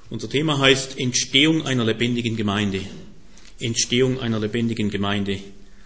Unser Thema heißt Entstehung einer lebendigen Gemeinde. Entstehung einer lebendigen Gemeinde.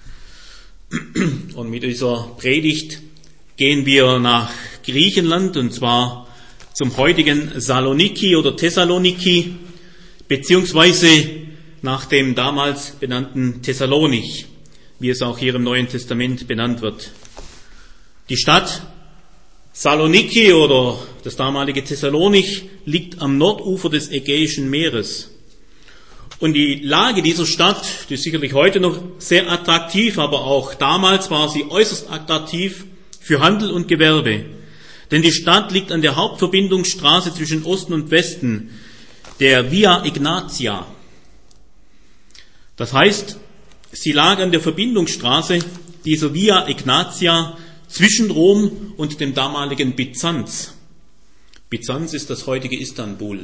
Und mit dieser Predigt gehen wir nach Griechenland, und zwar zum heutigen Saloniki oder Thessaloniki, beziehungsweise nach dem damals benannten Thessalonich, wie es auch hier im Neuen Testament benannt wird. Die Stadt Saloniki oder das damalige Thessalonich liegt am Nordufer des Ägäischen Meeres. Und die Lage dieser Stadt, die ist sicherlich heute noch sehr attraktiv, aber auch damals war sie äußerst attraktiv für Handel und Gewerbe. Denn die Stadt liegt an der Hauptverbindungsstraße zwischen Osten und Westen, der Via Egnatia. Das heißt, sie lag an der Verbindungsstraße dieser Via Egnatia zwischen Rom und dem damaligen Byzanz. Byzanz ist das heutige Istanbul.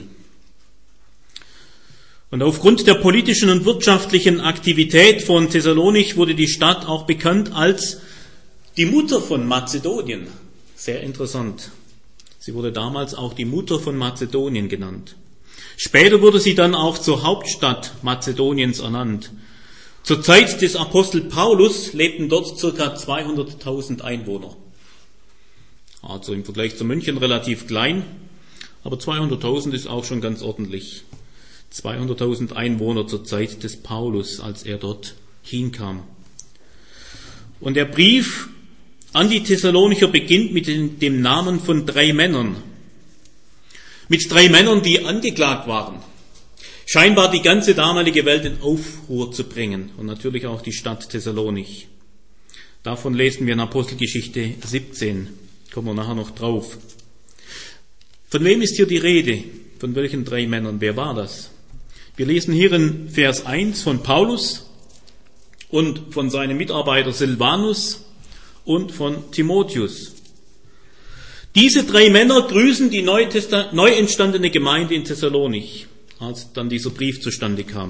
Und aufgrund der politischen und wirtschaftlichen Aktivität von Thessalonich wurde die Stadt auch bekannt als die Mutter von Mazedonien. Sehr interessant. Sie wurde damals auch die Mutter von Mazedonien genannt. Später wurde sie dann auch zur Hauptstadt Mazedoniens ernannt. Zur Zeit des Apostel Paulus lebten dort ca. 200.000 Einwohner. Also im Vergleich zu München relativ klein, aber 200.000 ist auch schon ganz ordentlich. 200.000 Einwohner zur Zeit des Paulus, als er dort hinkam. Und der Brief an die Thessalonicher beginnt mit dem Namen von 3 Männern. Mit 3 Männern, die angeklagt waren. Scheinbar die ganze damalige Welt in Aufruhr zu bringen und natürlich auch die Stadt Thessalonich. Davon lesen wir in Apostelgeschichte 17, kommen wir nachher noch drauf. Von wem ist hier die Rede? Von welchen 3 Männern? Wer war das? Wir lesen hier in Vers 1 von Paulus und von seinem Mitarbeiter Silvanus und von Timotheus. Diese 3 Männer grüßen die neu entstandene Gemeinde in Thessalonich, als dann dieser Brief zustande kam.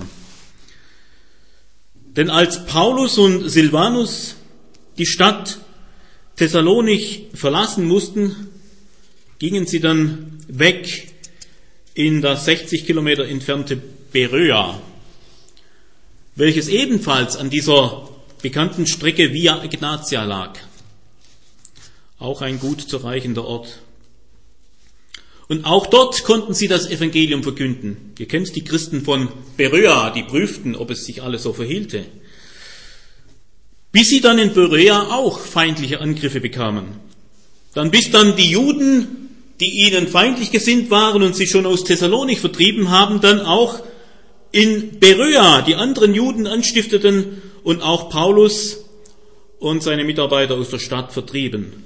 Denn als Paulus und Silvanus die Stadt Thessalonich verlassen mussten, gingen sie dann weg in das 60 Kilometer entfernte Beröa, welches ebenfalls an dieser bekannten Strecke Via Egnatia lag. Auch ein gut zu erreichender Ort. Und auch dort konnten sie das Evangelium verkünden. Ihr kennt die Christen von Beröa, die prüften, ob es sich alles so verhielte. Bis sie dann in Beröa auch feindliche Angriffe bekamen. Bis dann die Juden, die ihnen feindlich gesinnt waren und sie schon aus Thessalonich vertrieben haben, dann auch in Beröa die anderen Juden anstifteten und auch Paulus und seine Mitarbeiter aus der Stadt vertrieben.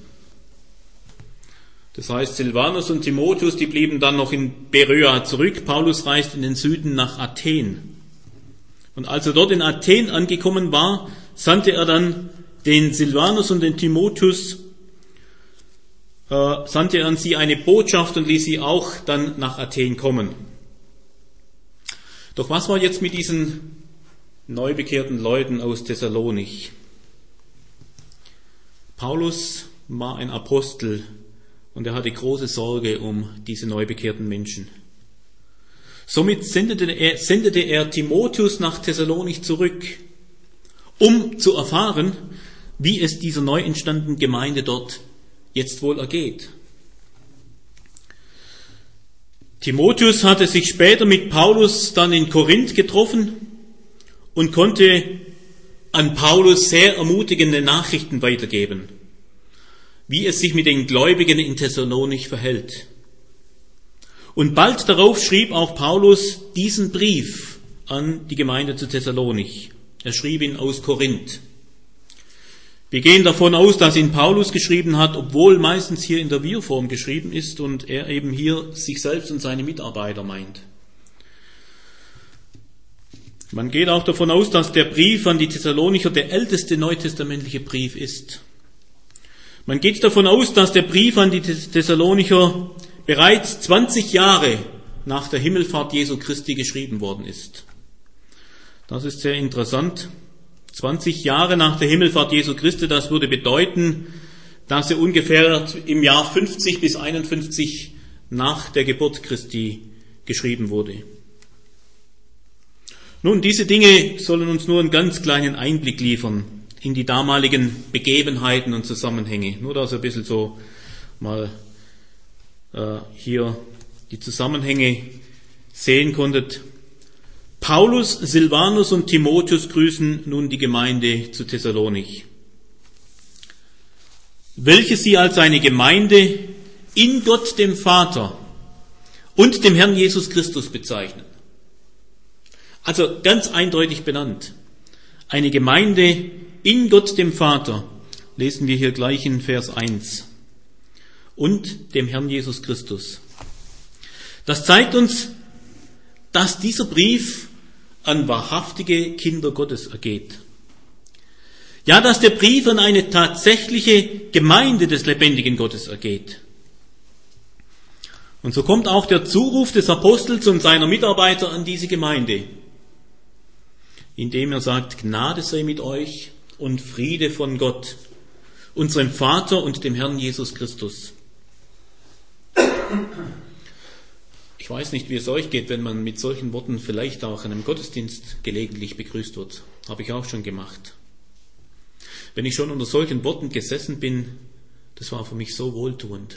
Das heißt, Silvanus und Timotheus, die blieben dann noch in Beröa zurück. Paulus reiste in den Süden nach Athen. Und als er dort in Athen angekommen war, sandte er dann den Silvanus und den Timotheus, sandte er an sie eine Botschaft und ließ sie auch dann nach Athen kommen. Doch was war jetzt mit diesen neu bekehrten Leuten aus Thessalonich? Paulus war ein Apostel und er hatte große Sorge um diese neu bekehrten Menschen. Somit sendete er Timotheus nach Thessalonich zurück, um zu erfahren, wie es dieser neu entstandenen Gemeinde dort jetzt wohl ergeht. Timotheus hatte sich später mit Paulus dann in Korinth getroffen und konnte an Paulus sehr ermutigende Nachrichten weitergeben, wie es sich mit den Gläubigen in Thessalonich verhält. Und bald darauf schrieb auch Paulus diesen Brief an die Gemeinde zu Thessalonich. Er schrieb ihn aus Korinth. Wir gehen davon aus, dass ihn Paulus geschrieben hat, obwohl meistens hier in der Wir-Form geschrieben ist und er eben hier sich selbst und seine Mitarbeiter meint. Man geht auch davon aus, dass der Brief an die Thessalonicher der älteste neutestamentliche Brief ist. Man geht davon aus, dass der Brief an die Thessalonicher bereits 20 Jahre nach der Himmelfahrt Jesu Christi geschrieben worden ist. Das ist sehr interessant. 20 Jahre nach der Himmelfahrt Jesu Christi, das würde bedeuten, dass er ungefähr im Jahr 50 bis 51 nach der Geburt Christi geschrieben wurde. Nun, diese Dinge sollen uns nur einen ganz kleinen Einblick liefern in die damaligen Begebenheiten und Zusammenhänge. Nur, dass ihr ein bisschen so mal hier die Zusammenhänge sehen konntet. Paulus, Silvanus und Timotheus grüßen nun die Gemeinde zu Thessalonich, welche sie als eine Gemeinde in Gott dem Vater und dem Herrn Jesus Christus bezeichnen. Also ganz eindeutig benannt. Eine Gemeinde in Gott dem Vater, lesen wir hier gleich in Vers 1, und dem Herrn Jesus Christus. Das zeigt uns, dass dieser Brief an wahrhaftige Kinder Gottes ergeht. Ja, dass der Brief an eine tatsächliche Gemeinde des lebendigen Gottes ergeht. Und so kommt auch der Zuruf des Apostels und seiner Mitarbeiter an diese Gemeinde, indem er sagt, Gnade sei mit euch und Friede von Gott, unserem Vater und dem Herrn Jesus Christus. Ich weiß nicht, wie es euch geht, wenn man mit solchen Worten vielleicht auch in einem Gottesdienst gelegentlich begrüßt wird. Habe ich auch schon gemacht. Wenn ich schon unter solchen Worten gesessen bin, das war für mich so wohltuend.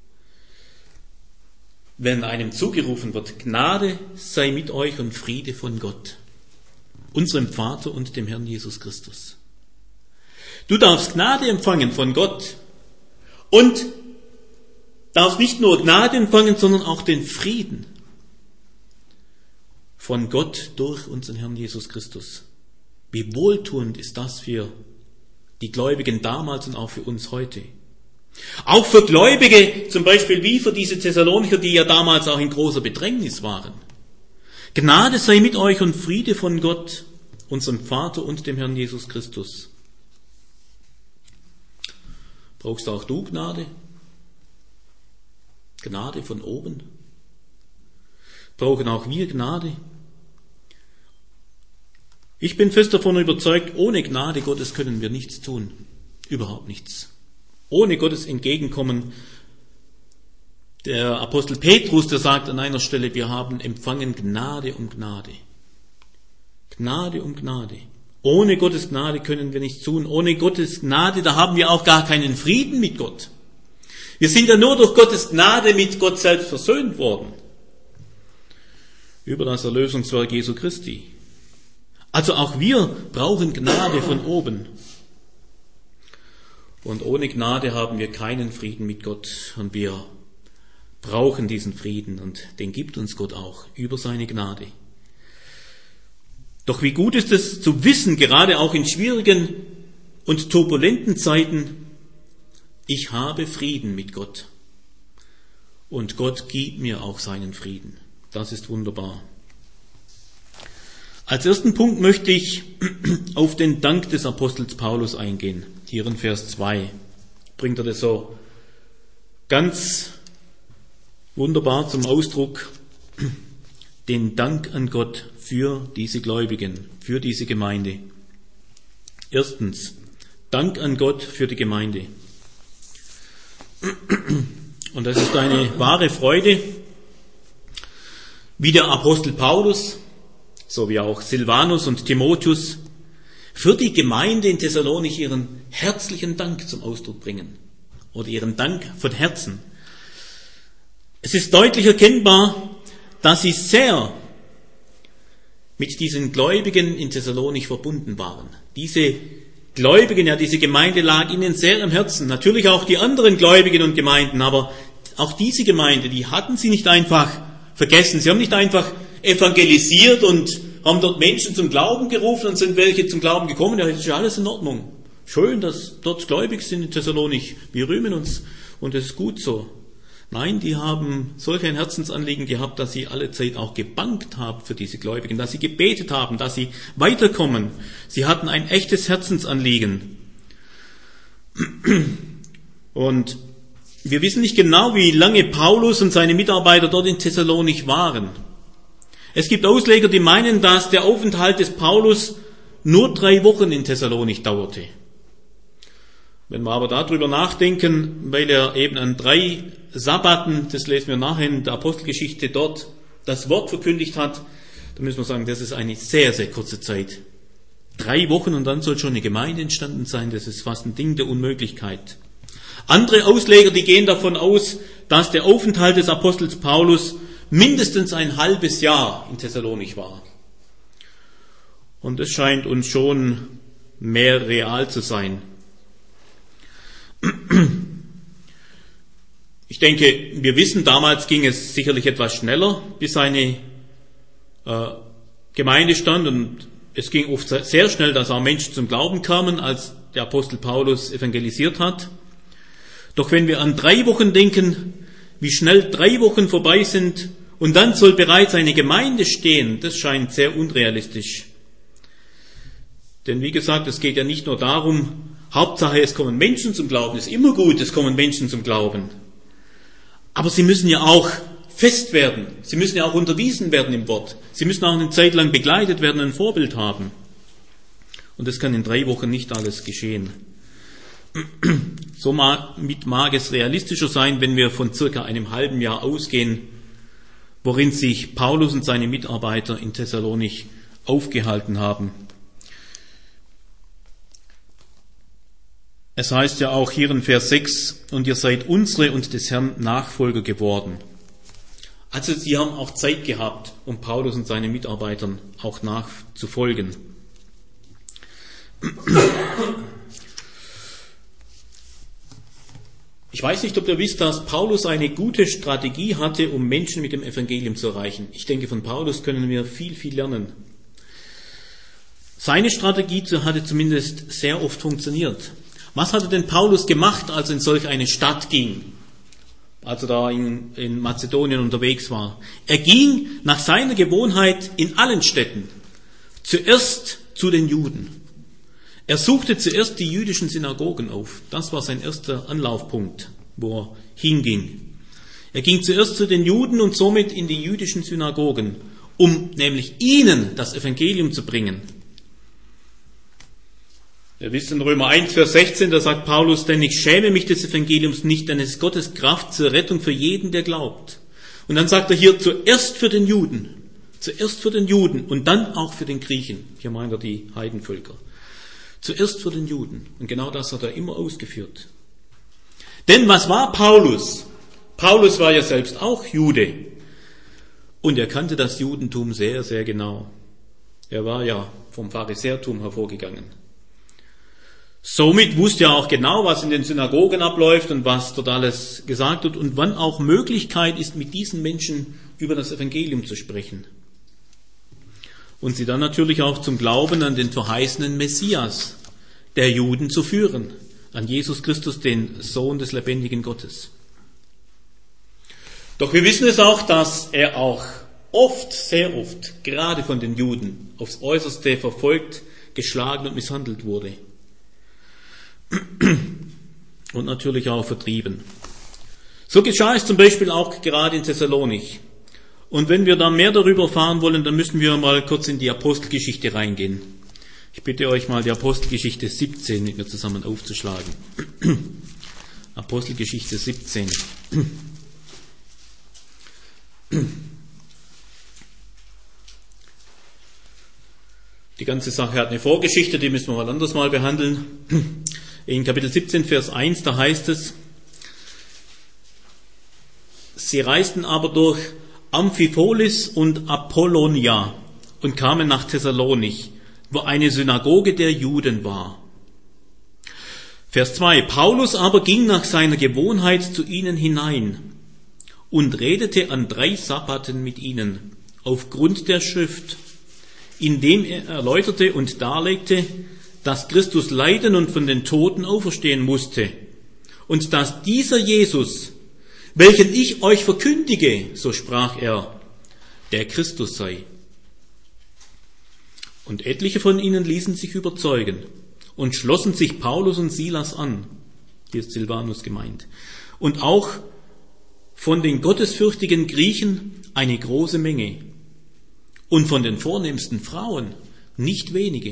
Wenn einem zugerufen wird, Gnade sei mit euch und Friede von Gott, unserem Vater und dem Herrn Jesus Christus. Du darfst Gnade empfangen von Gott und darfst nicht nur Gnade empfangen, sondern auch den Frieden von Gott durch unseren Herrn Jesus Christus. Wie wohltuend ist das für die Gläubigen damals und auch für uns heute. Auch für Gläubige, zum Beispiel wie für diese Thessalonicher, die ja damals auch in großer Bedrängnis waren. Gnade sei mit euch und Friede von Gott, unserem Vater und dem Herrn Jesus Christus. Brauchst auch du Gnade? Gnade von oben? Brauchen auch wir Gnade? Ich bin fest davon überzeugt, ohne Gnade Gottes können wir nichts tun. Überhaupt nichts. Ohne Gottes Entgegenkommen. Der Apostel Petrus, der sagt an einer Stelle, wir haben empfangen Gnade um Gnade. Gnade um Gnade. Ohne Gottes Gnade können wir nichts tun. Ohne Gottes Gnade, da haben wir auch gar keinen Frieden mit Gott. Wir sind ja nur durch Gottes Gnade mit Gott selbst versöhnt worden. Über das Erlösungswerk Jesu Christi. Also auch wir brauchen Gnade von oben. Und ohne Gnade haben wir keinen Frieden mit Gott. Und wir brauchen diesen Frieden. Und den gibt uns Gott auch über seine Gnade. Doch wie gut ist es zu wissen, gerade auch in schwierigen und turbulenten Zeiten, ich habe Frieden mit Gott. Und Gott gibt mir auch seinen Frieden. Das ist wunderbar. Als ersten Punkt möchte ich auf den Dank des Apostels Paulus eingehen. Hier in Vers 2 bringt er das so ganz wunderbar zum Ausdruck. Den Dank an Gott für diese Gläubigen, für diese Gemeinde. Erstens, Dank an Gott für die Gemeinde. Und das ist eine wahre Freude, wie der Apostel Paulus, so wie auch Silvanus und Timotheus, für die Gemeinde in Thessalonich ihren herzlichen Dank zum Ausdruck bringen. Oder ihren Dank von Herzen. Es ist deutlich erkennbar, dass sie sehr mit diesen Gläubigen in Thessalonich verbunden waren. Diese Gläubigen, ja, diese Gemeinde lag ihnen sehr am Herzen. Natürlich auch die anderen Gläubigen und Gemeinden, aber auch diese Gemeinde, die hatten sie nicht einfach vergessen. Sie haben nicht einfach evangelisiert und haben dort Menschen zum Glauben gerufen und sind welche zum Glauben gekommen. Ja, das ist ja alles in Ordnung. Schön, dass dort gläubig sind in Thessalonich. Wir rühmen uns und es ist gut so. Nein, die haben solch ein Herzensanliegen gehabt, dass sie alle Zeit auch gebangt haben für diese Gläubigen, dass sie gebetet haben, dass sie weiterkommen. Sie hatten ein echtes Herzensanliegen. Und wir wissen nicht genau, wie lange Paulus und seine Mitarbeiter dort in Thessalonich waren. Es gibt Ausleger, die meinen, dass der Aufenthalt des Paulus nur 3 Wochen in Thessalonich dauerte. Wenn wir aber darüber nachdenken, weil er eben an 3 Sabbaten, das lesen wir nachher in der Apostelgeschichte dort das Wort verkündigt hat, dann müssen wir sagen, das ist eine sehr, sehr kurze Zeit. 3 Wochen und dann soll schon eine Gemeinde entstanden sein, das ist fast ein Ding der Unmöglichkeit. Andere Ausleger, die gehen davon aus, dass der Aufenthalt des Apostels Paulus mindestens ein halbes Jahr in Thessalonich war. Und das scheint uns schon mehr real zu sein. Ich denke, wir wissen, damals ging es sicherlich etwas schneller, bis eine Gemeinde stand, und es ging oft sehr schnell, dass auch Menschen zum Glauben kamen, als der Apostel Paulus evangelisiert hat. Doch wenn wir an 3 Wochen denken, wie schnell 3 Wochen vorbei sind und dann soll bereits eine Gemeinde stehen, das scheint sehr unrealistisch. Denn wie gesagt, es geht ja nicht nur darum, Hauptsache es kommen Menschen zum Glauben, es ist immer gut, es kommen Menschen zum Glauben. Aber sie müssen ja auch fest werden, sie müssen ja auch unterwiesen werden im Wort, sie müssen auch eine Zeit lang begleitet werden, ein Vorbild haben. Und das kann in 3 Wochen nicht alles geschehen. Somit mag es realistischer sein, wenn wir von circa einem halben Jahr ausgehen, worin sich Paulus und seine Mitarbeiter in Thessalonich aufgehalten haben. Es heißt ja auch hier in Vers 6, und ihr seid unsere und des Herrn Nachfolger geworden. Also sie haben auch Zeit gehabt, um Paulus und seinen Mitarbeitern auch nachzufolgen. Ich weiß nicht, ob ihr wisst, dass Paulus eine gute Strategie hatte, um Menschen mit dem Evangelium zu erreichen. Ich denke, von Paulus können wir viel, viel lernen. Seine Strategie hatte zumindest sehr oft funktioniert. Was hatte denn Paulus gemacht, als er in solch eine Stadt ging, als er da in Mazedonien unterwegs war? Er ging nach seiner Gewohnheit in allen Städten zuerst zu den Juden. Er suchte zuerst die jüdischen Synagogen auf. Das war sein erster Anlaufpunkt, wo er hinging. Er ging zuerst zu den Juden und somit in die jüdischen Synagogen, um nämlich ihnen das Evangelium zu bringen. Wir wissen in Römer 1, Vers 16, da sagt Paulus, denn ich schäme mich des Evangeliums nicht, denn es ist Gottes Kraft zur Rettung für jeden, der glaubt. Und dann sagt er hier, zuerst für den Juden und dann auch für den Griechen. Hier meint er die Heidenvölker. Zuerst für den Juden. Und genau das hat er immer ausgeführt. Denn was war Paulus? Paulus war ja selbst auch Jude. Und er kannte das Judentum sehr, sehr genau. Er war ja vom Pharisäertum hervorgegangen. Somit wusste er auch genau, was in den Synagogen abläuft und was dort alles gesagt wird und wann auch Möglichkeit ist, mit diesen Menschen über das Evangelium zu sprechen. Und sie dann natürlich auch zum Glauben an den verheißenen Messias der Juden zu führen, an Jesus Christus, den Sohn des lebendigen Gottes. Doch wir wissen es auch, dass er auch oft, sehr oft, gerade von den Juden aufs Äußerste verfolgt, geschlagen und misshandelt wurde. Und natürlich auch vertrieben. So geschah es zum Beispiel auch gerade in Thessalonich. Und wenn wir da mehr darüber erfahren wollen, dann müssen wir mal kurz in die Apostelgeschichte reingehen. Ich bitte euch mal, die Apostelgeschichte 17 mit mir zusammen aufzuschlagen. Apostelgeschichte 17. Die ganze Sache hat eine Vorgeschichte, die müssen wir mal anders mal behandeln. In Kapitel 17, Vers 1, da heißt es, sie reisten aber durch Amphipolis und Apollonia und kamen nach Thessalonich, wo eine Synagoge der Juden war. Vers 2, Paulus aber ging nach seiner Gewohnheit zu ihnen hinein und redete an 3 Sabbaten mit ihnen, aufgrund der Schrift, indem er erläuterte und darlegte, dass Christus leiden und von den Toten auferstehen musste und dass dieser Jesus, welchen ich euch verkündige, so sprach er, der Christus sei. Und etliche von ihnen ließen sich überzeugen und schlossen sich Paulus und Silas an, hier ist Silvanus gemeint, und auch von den gottesfürchtigen Griechen eine große Menge und von den vornehmsten Frauen nicht wenige.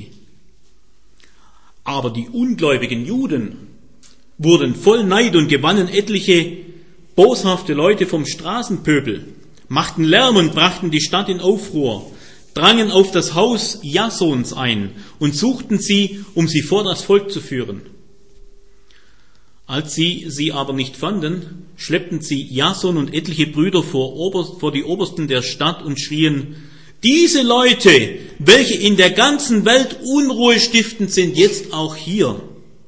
Aber die ungläubigen Juden wurden voll Neid und gewannen etliche boshafte Leute vom Straßenpöbel, machten Lärm und brachten die Stadt in Aufruhr, drangen auf das Haus Jasons ein und suchten sie, um sie vor das Volk zu führen. Als sie aber nicht fanden, schleppten sie Jason und etliche Brüder vor die Obersten der Stadt und schrien: Diese Leute, welche in der ganzen Welt Unruhe stiften, sind jetzt auch hier.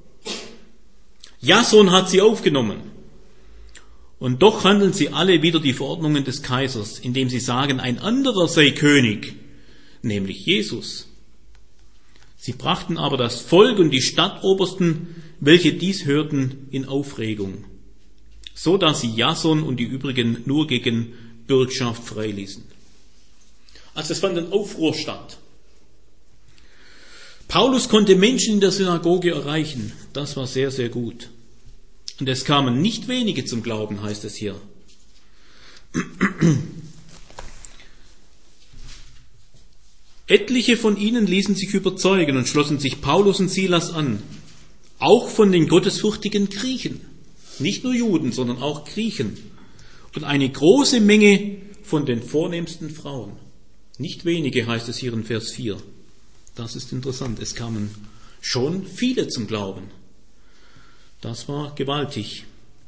Jason hat sie aufgenommen. Und doch handeln sie alle wider die Verordnungen des Kaisers, indem sie sagen, ein anderer sei König, nämlich Jesus. Sie brachten aber das Volk und die Stadtobersten, welche dies hörten, in Aufregung, so dass sie Jason und die übrigen nur gegen Bürgschaft freiließen. Also es fand ein Aufruhr statt. Paulus konnte Menschen in der Synagoge erreichen. Das war sehr, sehr gut. Und es kamen nicht wenige zum Glauben, heißt es hier. Etliche von ihnen ließen sich überzeugen und schlossen sich Paulus und Silas an. Auch von den gottesfürchtigen Griechen. Nicht nur Juden, sondern auch Griechen. Und eine große Menge von den vornehmsten Frauen. Nicht wenige, heißt es hier in Vers 4. Das ist interessant. Es kamen schon viele zum Glauben. Das war gewaltig.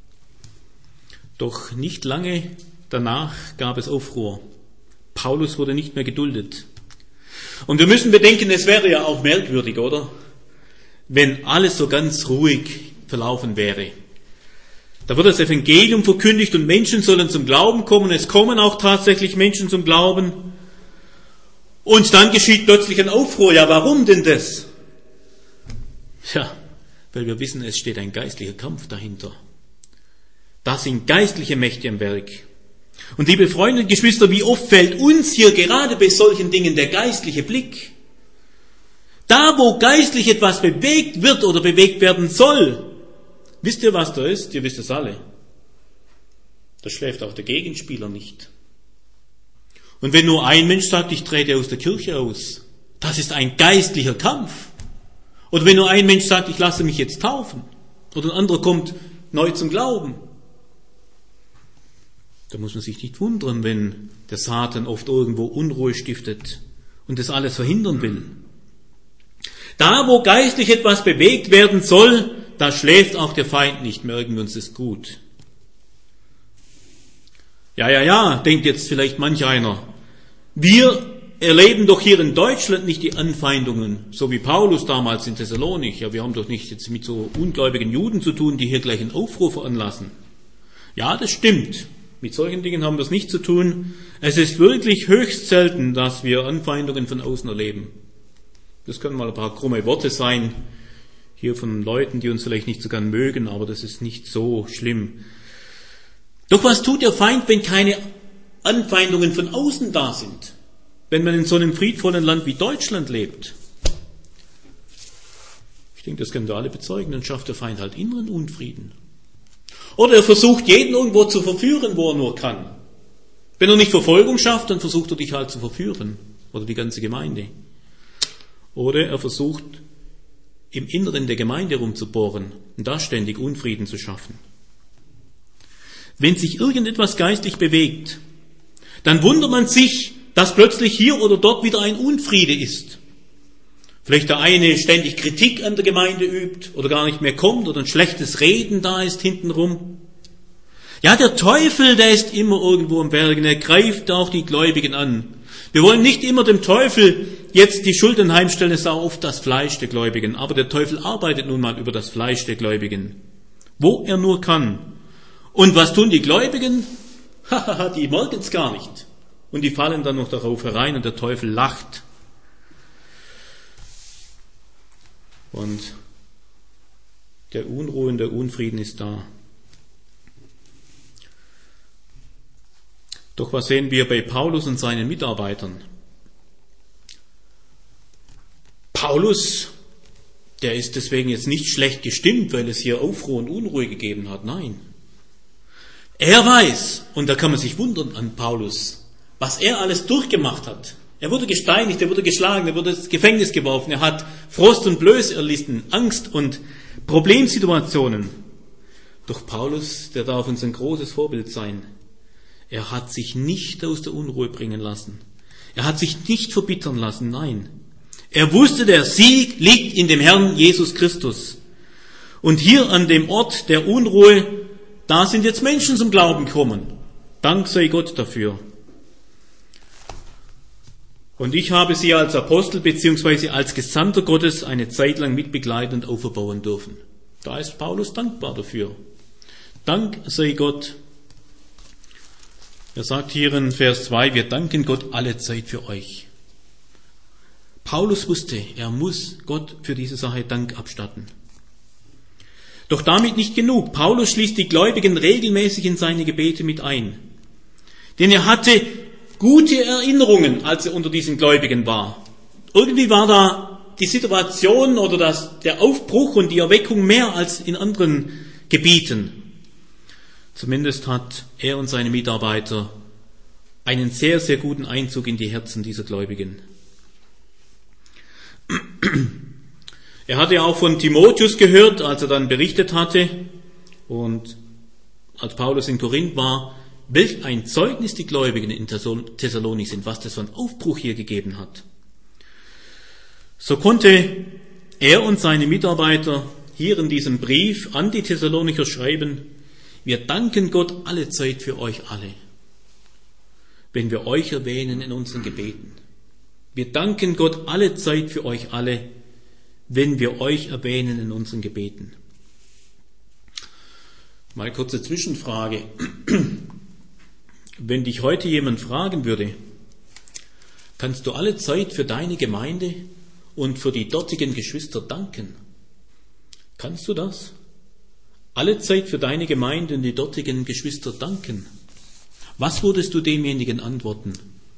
Doch nicht lange danach gab es Aufruhr. Paulus wurde nicht mehr geduldet. Und wir müssen bedenken, es wäre ja auch merkwürdig, oder? Wenn alles so ganz ruhig verlaufen wäre. Da wird das Evangelium verkündigt und Menschen sollen zum Glauben kommen. Es kommen auch tatsächlich Menschen zum Glauben. Und dann geschieht plötzlich ein Aufruhr. Ja, warum denn das? Ja, weil wir wissen, es steht ein geistlicher Kampf dahinter. Da sind geistliche Mächte am Werk. Und liebe Freunde und Geschwister, wie oft fällt uns hier gerade bei solchen Dingen der geistliche Blick? Da, wo geistlich etwas bewegt wird oder bewegt werden soll, wisst ihr, was da ist? Ihr wisst es alle. Da schläft auch der Gegenspieler nicht. Und wenn nur ein Mensch sagt, ich trete aus der Kirche aus, das ist ein geistlicher Kampf. Oder wenn nur ein Mensch sagt, ich lasse mich jetzt taufen, oder ein anderer kommt neu zum Glauben, da muss man sich nicht wundern, wenn der Satan oft irgendwo Unruhe stiftet und das alles verhindern will. Da, wo geistlich etwas bewegt werden soll, da schläft auch der Feind nicht, merken wir uns das gut. Ja, denkt jetzt vielleicht manch einer. Wir erleben doch hier in Deutschland nicht die Anfeindungen, so wie Paulus damals in Thessalonich. Ja, wir haben doch nicht jetzt mit so ungläubigen Juden zu tun, die hier gleich einen Aufruhr veranlassen. Ja, das stimmt. Mit solchen Dingen haben wir es nicht zu tun. Es ist wirklich höchst selten, dass wir Anfeindungen von außen erleben. Das können mal ein paar krumme Worte sein, hier von Leuten, die uns vielleicht nicht so gern mögen, aber das ist nicht so schlimm. Doch was tut der Feind, wenn keine Anfeindungen von außen da sind? Wenn man in so einem friedvollen Land wie Deutschland lebt? Ich denke, das können wir alle bezeugen, dann schafft der Feind halt inneren Unfrieden. Oder er versucht, jeden irgendwo zu verführen, wo er nur kann. Wenn er nicht Verfolgung schafft, dann versucht er dich halt zu verführen. Oder die ganze Gemeinde. Oder er versucht, im Inneren der Gemeinde rumzubohren und da ständig Unfrieden zu schaffen. Wenn sich irgendetwas geistlich bewegt, dann wundert man sich, dass plötzlich hier oder dort wieder ein Unfriede ist. Vielleicht der eine ständig Kritik an der Gemeinde übt oder gar nicht mehr kommt oder ein schlechtes Reden da ist hintenrum. Ja, der Teufel, der ist immer irgendwo am Werk, er greift auch die Gläubigen an. Wir wollen nicht immer dem Teufel jetzt die Schuld anheimstellen, es ist auch oft das Fleisch der Gläubigen. Aber der Teufel arbeitet nun mal über das Fleisch der Gläubigen, wo er nur kann. Und was tun die Gläubigen? Die merken es gar nicht. Und die fallen dann noch darauf herein und der Teufel lacht. Und der Unruhe und der Unfrieden ist da. Doch was sehen wir bei Paulus und seinen Mitarbeitern? Paulus, der ist deswegen jetzt nicht schlecht gestimmt, weil es hier Aufruhr und Unruhe gegeben hat. Nein. Er weiß, und da kann man sich wundern an Paulus, was er alles durchgemacht hat. Er wurde gesteinigt, er wurde geschlagen, er wurde ins Gefängnis geworfen, er hat Frost und Blöße erlitten, Angst und Problemsituationen. Doch Paulus, der darf uns ein großes Vorbild sein. Er hat sich nicht aus der Unruhe bringen lassen. Er hat sich nicht verbittern lassen, nein. Er wusste, der Sieg liegt in dem Herrn Jesus Christus. Und hier an dem Ort der Unruhe, da sind jetzt Menschen zum Glauben gekommen. Dank sei Gott dafür. Und ich habe sie als Apostel bzw. als Gesandter Gottes eine Zeit lang mitbegleiten und auferbauen dürfen. Da ist Paulus dankbar dafür. Dank sei Gott. Er sagt hier in Vers 2, wir danken Gott alle Zeit für euch. Paulus wusste, er muss Gott für diese Sache Dank abstatten. Doch damit nicht genug. Paulus schließt die Gläubigen regelmäßig in seine Gebete mit ein. Denn er hatte gute Erinnerungen, als er unter diesen Gläubigen war. Irgendwie war da die Situation oder der Aufbruch und die Erweckung mehr als in anderen Gebieten. Zumindest hat er und seine Mitarbeiter einen sehr, sehr guten Einzug in die Herzen dieser Gläubigen. Er hatte auch von Timotheus gehört, als er dann berichtet hatte und als Paulus in Korinth war, welch ein Zeugnis die Gläubigen in Thessalonik sind, was das für einen Aufbruch hier gegeben hat. So konnte er und seine Mitarbeiter hier in diesem Brief an die Thessalonicher schreiben, wir danken Gott alle Zeit für euch alle, wenn wir euch erwähnen in unseren Gebeten. Wir danken Gott alle Zeit für euch alle, wenn wir euch erwähnen in unseren Gebeten. Mal kurze Zwischenfrage. Wenn dich heute jemand fragen würde, kannst du alle Zeit für deine Gemeinde und für die dortigen Geschwister danken? Kannst du das? Alle Zeit für deine Gemeinde und die dortigen Geschwister danken? Was würdest du demjenigen antworten?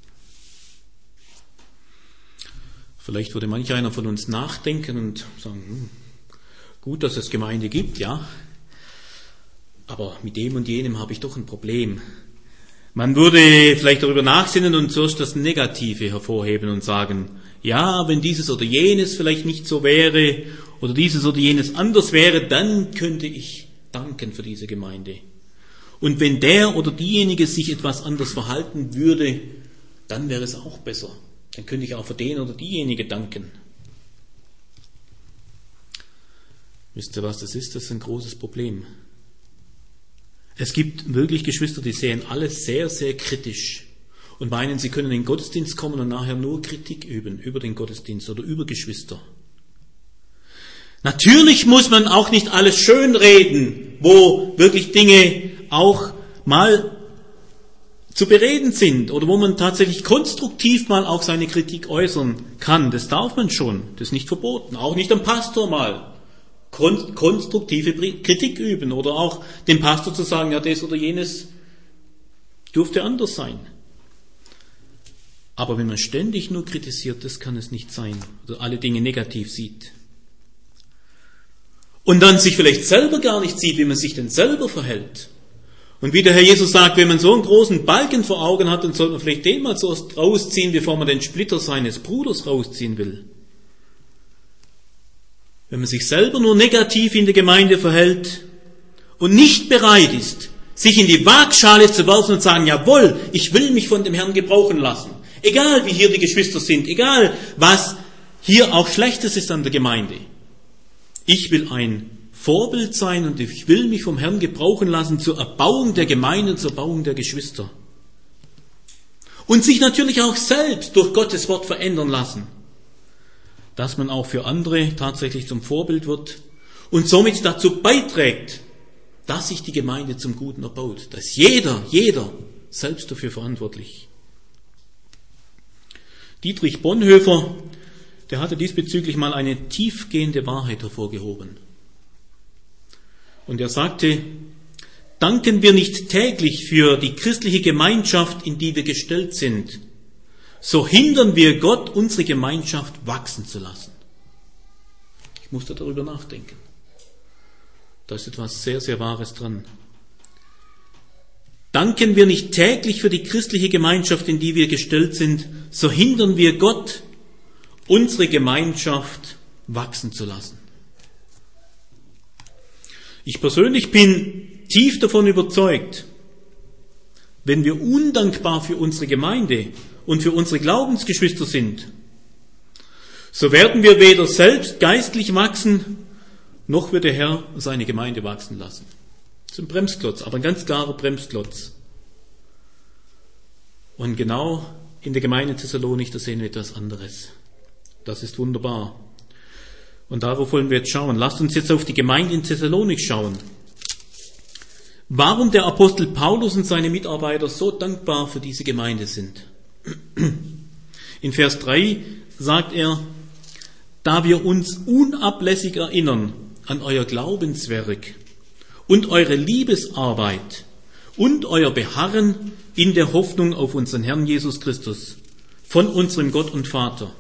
Vielleicht würde manch einer von uns nachdenken und sagen, gut, dass es Gemeinde gibt, ja, aber mit dem und jenem habe ich doch ein Problem. Man würde vielleicht darüber nachsinnen und zuerst das Negative hervorheben und sagen, ja, wenn dieses oder jenes vielleicht nicht so wäre oder dieses oder jenes anders wäre, dann könnte ich danken für diese Gemeinde. Und wenn der oder diejenige sich etwas anders verhalten würde, dann wäre es auch besser. Dann könnte ich auch für den oder diejenige danken. Wisst ihr, was das ist? Das ist ein großes Problem. Es gibt wirklich Geschwister, die sehen alles sehr, sehr kritisch und meinen, sie können in den Gottesdienst kommen und nachher nur Kritik üben über den Gottesdienst oder über Geschwister. Natürlich muss man auch nicht alles schönreden, wo wirklich Dinge auch mal zu bereden sind oder wo man tatsächlich konstruktiv mal auch seine Kritik äußern kann. Das darf man schon, das ist nicht verboten. Auch nicht am Pastor mal konstruktive Kritik üben oder auch dem Pastor zu sagen, ja, das oder jenes dürfte anders sein. Aber wenn man ständig nur kritisiert, das kann es nicht sein, oder alle Dinge negativ sieht. Und dann sich vielleicht selber gar nicht sieht, wie man sich denn selber verhält. Und wie der Herr Jesus sagt, wenn man so einen großen Balken vor Augen hat, dann sollte man vielleicht den mal zuerst rausziehen, bevor man den Splitter seines Bruders rausziehen will. Wenn man sich selber nur negativ in der Gemeinde verhält und nicht bereit ist, sich in die Waagschale zu werfen und sagen, jawohl, ich will mich von dem Herrn gebrauchen lassen. Egal wie hier die Geschwister sind, egal was hier auch Schlechtes ist an der Gemeinde. Ich will ein Vorbild sein und ich will mich vom Herrn gebrauchen lassen zur Erbauung der Gemeinde, zur Erbauung der Geschwister. Und sich natürlich auch selbst durch Gottes Wort verändern lassen, dass man auch für andere tatsächlich zum Vorbild wird und somit dazu beiträgt, dass sich die Gemeinde zum Guten erbaut. Da ist jeder selbst dafür verantwortlich. Dietrich Bonhoeffer, der hatte diesbezüglich mal eine tiefgehende Wahrheit hervorgehoben. Und er sagte, danken wir nicht täglich für die christliche Gemeinschaft, in die wir gestellt sind, so hindern wir Gott, unsere Gemeinschaft wachsen zu lassen. Ich musste darüber nachdenken. Da ist etwas sehr, sehr Wahres dran. Danken wir nicht täglich für die christliche Gemeinschaft, in die wir gestellt sind, so hindern wir Gott, unsere Gemeinschaft wachsen zu lassen. Ich persönlich bin tief davon überzeugt, wenn wir undankbar für unsere Gemeinde und für unsere Glaubensgeschwister sind, so werden wir weder selbst geistlich wachsen, noch wird der Herr seine Gemeinde wachsen lassen. Das ist ein Bremsklotz, aber ein ganz klarer Bremsklotz. Und genau in der Gemeinde Thessalonich, da sehen wir etwas anderes. Das ist wunderbar. Und darauf wollen wir jetzt schauen. Lasst uns jetzt auf die Gemeinde in Thessalonich schauen. Warum der Apostel Paulus und seine Mitarbeiter so dankbar für diese Gemeinde sind. In Vers 3 sagt er, da wir uns unablässig erinnern an euer Glaubenswerk und eure Liebesarbeit und euer Beharren in der Hoffnung auf unseren Herrn Jesus Christus, von unserem Gott und Vater.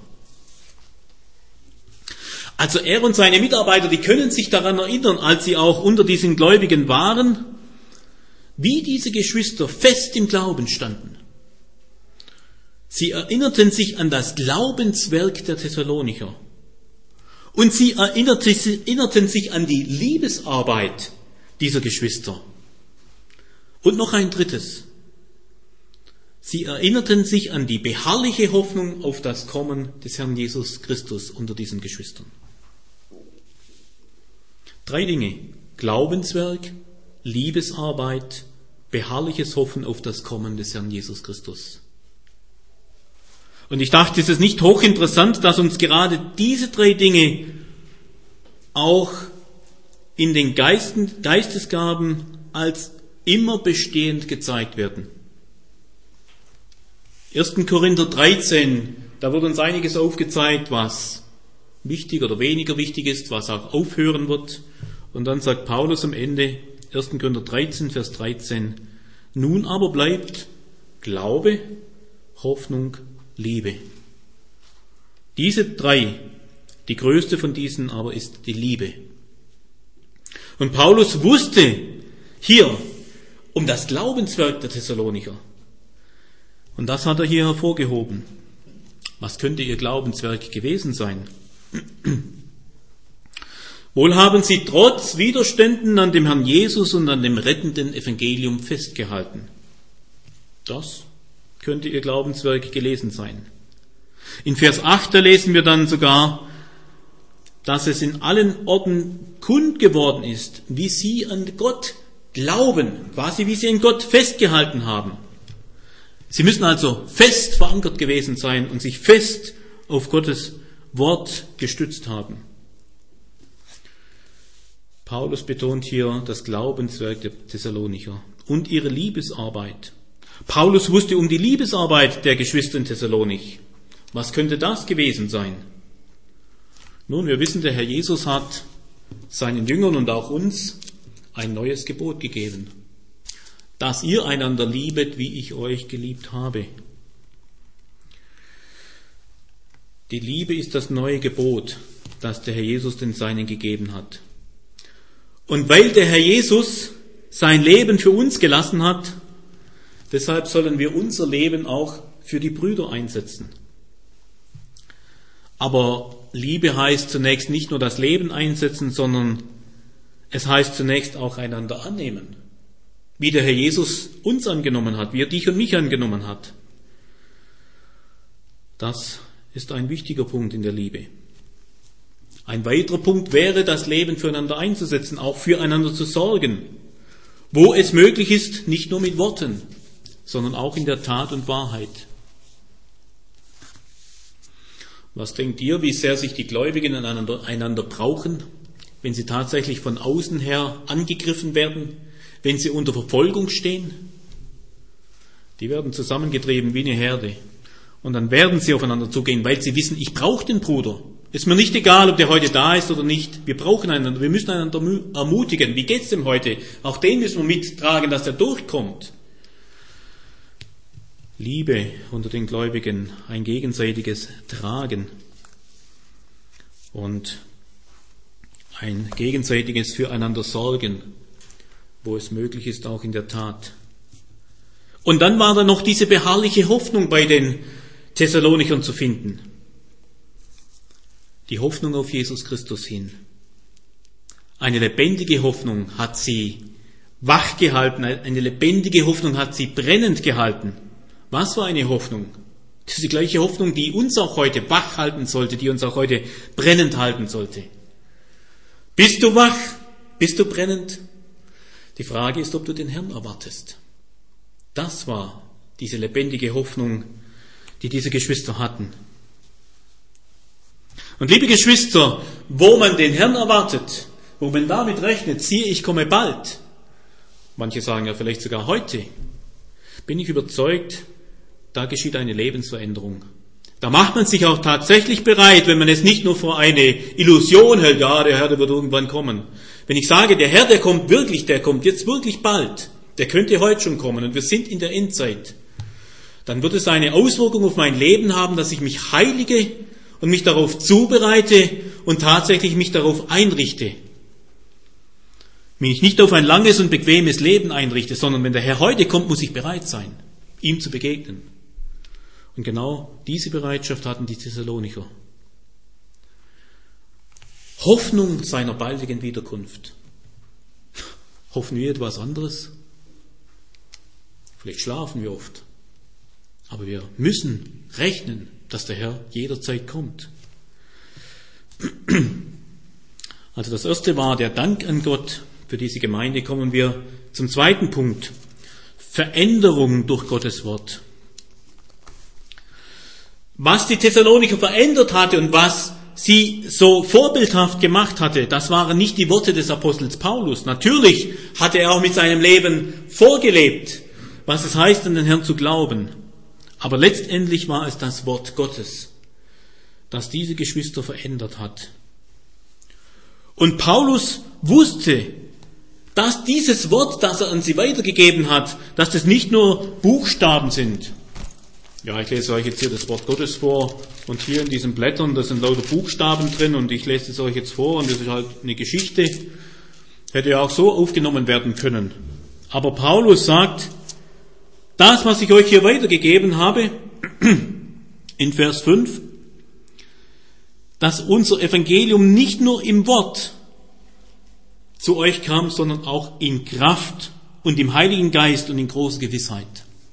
Also er und seine Mitarbeiter, die können sich daran erinnern, als sie auch unter diesen Gläubigen waren, wie diese Geschwister fest im Glauben standen. Sie erinnerten sich an das Glaubenswerk der Thessalonicher. Und sie erinnerten sich an die Liebesarbeit dieser Geschwister. Und noch ein drittes. Sie erinnerten sich an die beharrliche Hoffnung auf das Kommen des Herrn Jesus Christus unter diesen Geschwistern. 3 Dinge. Glaubenswerk, Liebesarbeit, beharrliches Hoffen auf das Kommen des Herrn Jesus Christus. Und ich dachte, es ist nicht hochinteressant, dass uns gerade diese 3 Dinge auch in den Geistesgaben als immer bestehend gezeigt werden. 1. Korinther 13, da wird uns einiges aufgezeigt, was wichtig oder weniger wichtig ist, was auch aufhören wird. Und dann sagt Paulus am Ende, 1. Korinther 13, Vers 13, nun aber bleibt Glaube, Hoffnung, Liebe. Diese 3, die größte von diesen aber ist die Liebe. Und Paulus wusste hier um das Glaubenswerk der Thessalonicher. Und das hat er hier hervorgehoben. Was könnte ihr Glaubenswerk gewesen sein? Wohl haben sie trotz Widerständen an dem Herrn Jesus und an dem rettenden Evangelium festgehalten. Das könnte ihr Glaubenswerk gewesen sein. In Vers 8, da lesen wir dann sogar, dass es in allen Orten kund geworden ist, wie sie an Gott glauben, quasi wie sie in Gott festgehalten haben. Sie müssen also fest verankert gewesen sein und sich fest auf Gottes Wort gestützt haben. Paulus betont hier das Glaubenswerk der Thessalonicher und ihre Liebesarbeit. Paulus wusste um die Liebesarbeit der Geschwister in Thessalonich. Was könnte das gewesen sein? Nun, wir wissen, der Herr Jesus hat seinen Jüngern und auch uns ein neues Gebot gegeben. Dass ihr einander liebet, wie ich euch geliebt habe. Die Liebe ist das neue Gebot, das der Herr Jesus den Seinen gegeben hat. Und weil der Herr Jesus sein Leben für uns gelassen hat, deshalb sollen wir unser Leben auch für die Brüder einsetzen. Aber Liebe heißt zunächst nicht nur das Leben einsetzen, sondern es heißt zunächst auch einander annehmen. Wie der Herr Jesus uns angenommen hat, wie er dich und mich angenommen hat. Das ist ein wichtiger Punkt in der Liebe. Ein weiterer Punkt wäre, das Leben füreinander einzusetzen, auch füreinander zu sorgen, wo es möglich ist, nicht nur mit Worten, sondern auch in der Tat und Wahrheit. Was denkt ihr, wie sehr sich die Gläubigen einander brauchen, wenn sie tatsächlich von außen her angegriffen werden, wenn sie unter Verfolgung stehen? Die werden zusammengetrieben wie eine Herde. Und dann werden sie aufeinander zugehen, weil sie wissen, ich brauche den Bruder. Ist mir nicht egal, ob der heute da ist oder nicht. Wir brauchen einander, wir müssen einander ermutigen. Wie geht's dem heute? Auch den müssen wir mittragen, dass der durchkommt. Liebe unter den Gläubigen, ein gegenseitiges Tragen und ein gegenseitiges Füreinander Sorgen, wo es möglich ist, auch in der Tat. Und dann war da noch diese beharrliche Hoffnung bei den Thessalonichern zu finden. Die Hoffnung auf Jesus Christus hin. Eine lebendige Hoffnung hat sie wach gehalten, eine lebendige Hoffnung hat sie brennend gehalten. Was war eine Hoffnung? Das ist die gleiche Hoffnung, die uns auch heute wach halten sollte, die uns auch heute brennend halten sollte. Bist du wach? Bist du brennend? Die Frage ist, ob du den Herrn erwartest. Das war diese lebendige Hoffnung, die diese Geschwister hatten. Und liebe Geschwister, wo man den Herrn erwartet, wo man damit rechnet, siehe, ich komme bald, manche sagen ja vielleicht sogar heute, bin ich überzeugt, da geschieht eine Lebensveränderung. Da macht man sich auch tatsächlich bereit, wenn man es nicht nur vor eine Illusion hält, ja, der Herr, der wird irgendwann kommen. Wenn ich sage, der Herr, der kommt jetzt wirklich bald, der könnte heute schon kommen und wir sind in der Endzeit, dann wird es eine Auswirkung auf mein Leben haben, dass ich mich heilige und mich darauf zubereite und tatsächlich mich darauf einrichte. Mich nicht auf ein langes und bequemes Leben einrichte, sondern wenn der Herr heute kommt, muss ich bereit sein, ihm zu begegnen. Und genau diese Bereitschaft hatten die Thessalonicher. Hoffnung seiner baldigen Wiederkunft. Hoffen wir etwas anderes? Vielleicht schlafen wir oft. Aber wir müssen rechnen, dass der Herr jederzeit kommt. Also das erste war der Dank an Gott für diese Gemeinde. Kommen wir zum zweiten Punkt. Veränderung durch Gottes Wort. Was die Thessaloniker verändert hatte und was sie so vorbildhaft gemacht hatte, das waren nicht die Worte des Apostels Paulus. Natürlich hatte er auch mit seinem Leben vorgelebt, was es heißt, an den Herrn zu glauben. Aber letztendlich war es das Wort Gottes, das diese Geschwister verändert hat. Und Paulus wusste, dass dieses Wort, das er an sie weitergegeben hat, dass das nicht nur Buchstaben sind. Ja, ich lese euch jetzt hier das Wort Gottes vor und hier in diesen Blättern, da sind lauter Buchstaben drin und ich lese es euch jetzt vor und das ist halt eine Geschichte. Hätte ja auch so aufgenommen werden können. Aber Paulus sagt, das, was ich euch hier weitergegeben habe, in Vers 5, dass unser Evangelium nicht nur im Wort zu euch kam, sondern auch in Kraft und im Heiligen Geist und in großer Gewissheit.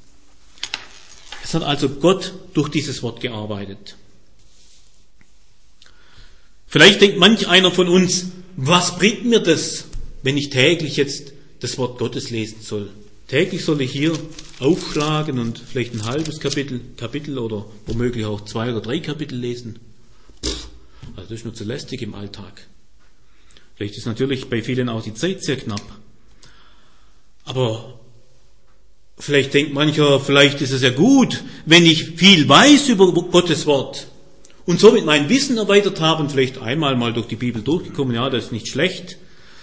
Es hat also Gott durch dieses Wort gearbeitet. Vielleicht denkt manch einer von uns, was bringt mir das, wenn ich täglich jetzt das Wort Gottes lesen soll? Täglich soll ich hier aufschlagen und vielleicht ein halbes Kapitel oder womöglich auch 2 oder 3 Kapitel lesen. Also das ist nur zu lästig im Alltag. Vielleicht ist natürlich bei vielen auch die Zeit sehr knapp. Aber vielleicht denkt mancher, vielleicht ist es ja gut, wenn ich viel weiß über Gottes Wort und somit mein Wissen erweitert habe und vielleicht einmal mal durch die Bibel durchgekommen, ja, das ist nicht schlecht.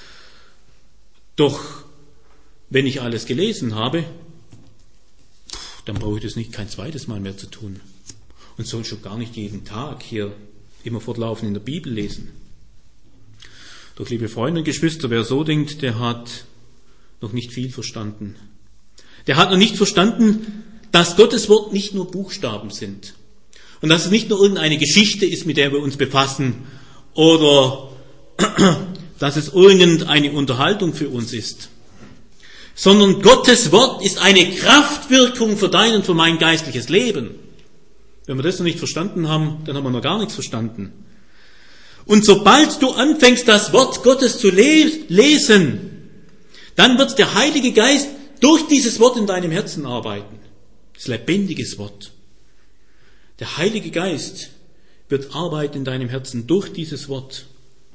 Doch wenn ich alles gelesen habe, dann brauche ich das nicht kein zweites Mal mehr zu tun. Und soll schon gar nicht jeden Tag hier immer fortlaufend in der Bibel lesen. Doch liebe Freunde und Geschwister, wer so denkt, der hat noch nicht viel verstanden. Der hat noch nicht verstanden, dass Gottes Wort nicht nur Buchstaben sind. Und dass es nicht nur irgendeine Geschichte ist, mit der wir uns befassen, oder dass es irgendeine Unterhaltung für uns ist. Sondern Gottes Wort ist eine Kraftwirkung für dein und für mein geistliches Leben. Wenn wir das noch nicht verstanden haben, dann haben wir noch gar nichts verstanden. Und sobald du anfängst, das Wort Gottes zu lesen, dann wird der Heilige Geist durch dieses Wort in deinem Herzen arbeiten. Das ist lebendiges Wort. Der Heilige Geist wird arbeiten in deinem Herzen durch dieses Wort.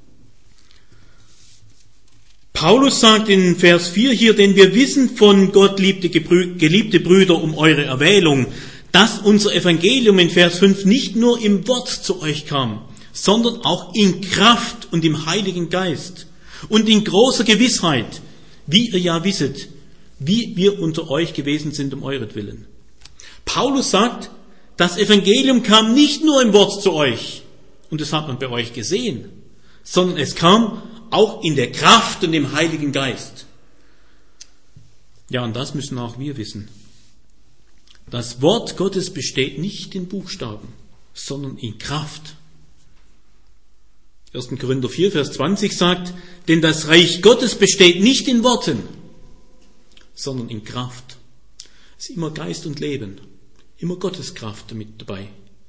Paulus sagt in Vers 4 hier, denn wir wissen von Gott, geliebte Brüder, um eure Erwählung, dass unser Evangelium in Vers 5 nicht nur im Wort zu euch kam, sondern auch in Kraft und im Heiligen Geist und in großer Gewissheit, wie ihr ja wisset, wie wir unter euch gewesen sind um euretwillen. Paulus sagt, das Evangelium kam nicht nur im Wort zu euch, und das hat man bei euch gesehen, sondern es kam auch in der Kraft und im Heiligen Geist. Ja, und das müssen auch wir wissen. Das Wort Gottes besteht nicht in Buchstaben, sondern in Kraft. 1. Korinther 4, Vers 20 sagt, denn das Reich Gottes besteht nicht in Worten, sondern in Kraft. Es ist immer Geist und Leben, immer Gottes Kraft damit dabei.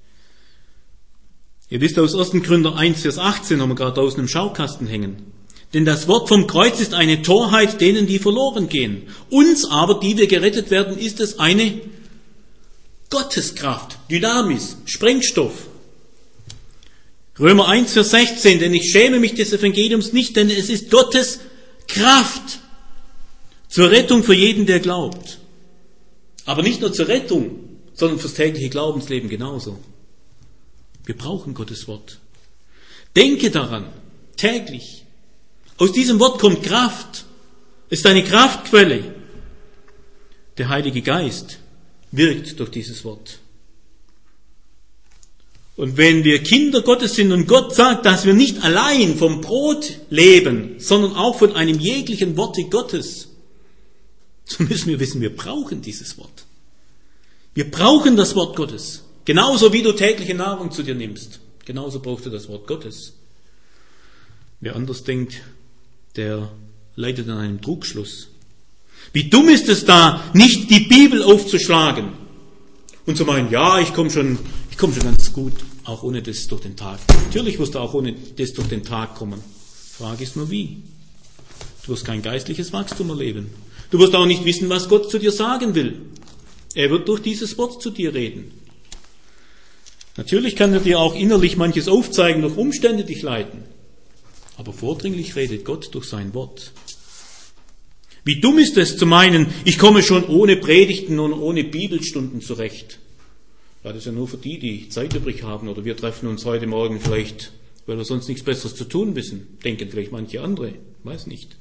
Ihr wisst, aus 1. Korinther 1, Vers 18 haben wir gerade draußen im Schaukasten hängen. Denn das Wort vom Kreuz ist eine Torheit denen, die verloren gehen. Uns aber, die wir gerettet werden, ist es eine Gotteskraft, Dynamis, Sprengstoff. Römer 1, Vers 16, denn ich schäme mich des Evangeliums nicht, denn es ist Gottes Kraft zur Rettung für jeden, der glaubt. Aber nicht nur zur Rettung, sondern fürs tägliche Glaubensleben genauso. Wir brauchen Gottes Wort. Denke daran, täglich. Aus diesem Wort kommt Kraft. Es ist eine Kraftquelle. Der Heilige Geist wirkt durch dieses Wort. Und wenn wir Kinder Gottes sind und Gott sagt, dass wir nicht allein vom Brot leben, sondern auch von einem jeglichen Worte Gottes, so müssen wir wissen, wir brauchen dieses Wort. Wir brauchen das Wort Gottes. Genauso wie du tägliche Nahrung zu dir nimmst, genauso brauchst du das Wort Gottes. Wer anders denkt, der leidet an einem Trugschluss. Wie dumm ist es da, nicht die Bibel aufzuschlagen und zu meinen, ja, ich komme schon ganz gut, auch ohne das durch den Tag. Natürlich wirst du auch ohne das durch den Tag kommen. Frage ist nur wie. Du wirst kein geistliches Wachstum erleben. Du wirst auch nicht wissen, was Gott zu dir sagen will. Er wird durch dieses Wort zu dir reden. Natürlich kann er dir auch innerlich manches aufzeigen, durch Umstände dich leiten. Aber vordringlich redet Gott durch sein Wort. Wie dumm ist es zu meinen, ich komme schon ohne Predigten und ohne Bibelstunden zurecht. Ja, das ist ja nur für die, die Zeit übrig haben. Oder wir treffen uns heute Morgen vielleicht, weil wir sonst nichts Besseres zu tun wissen. Denken vielleicht manche andere, weiß nicht.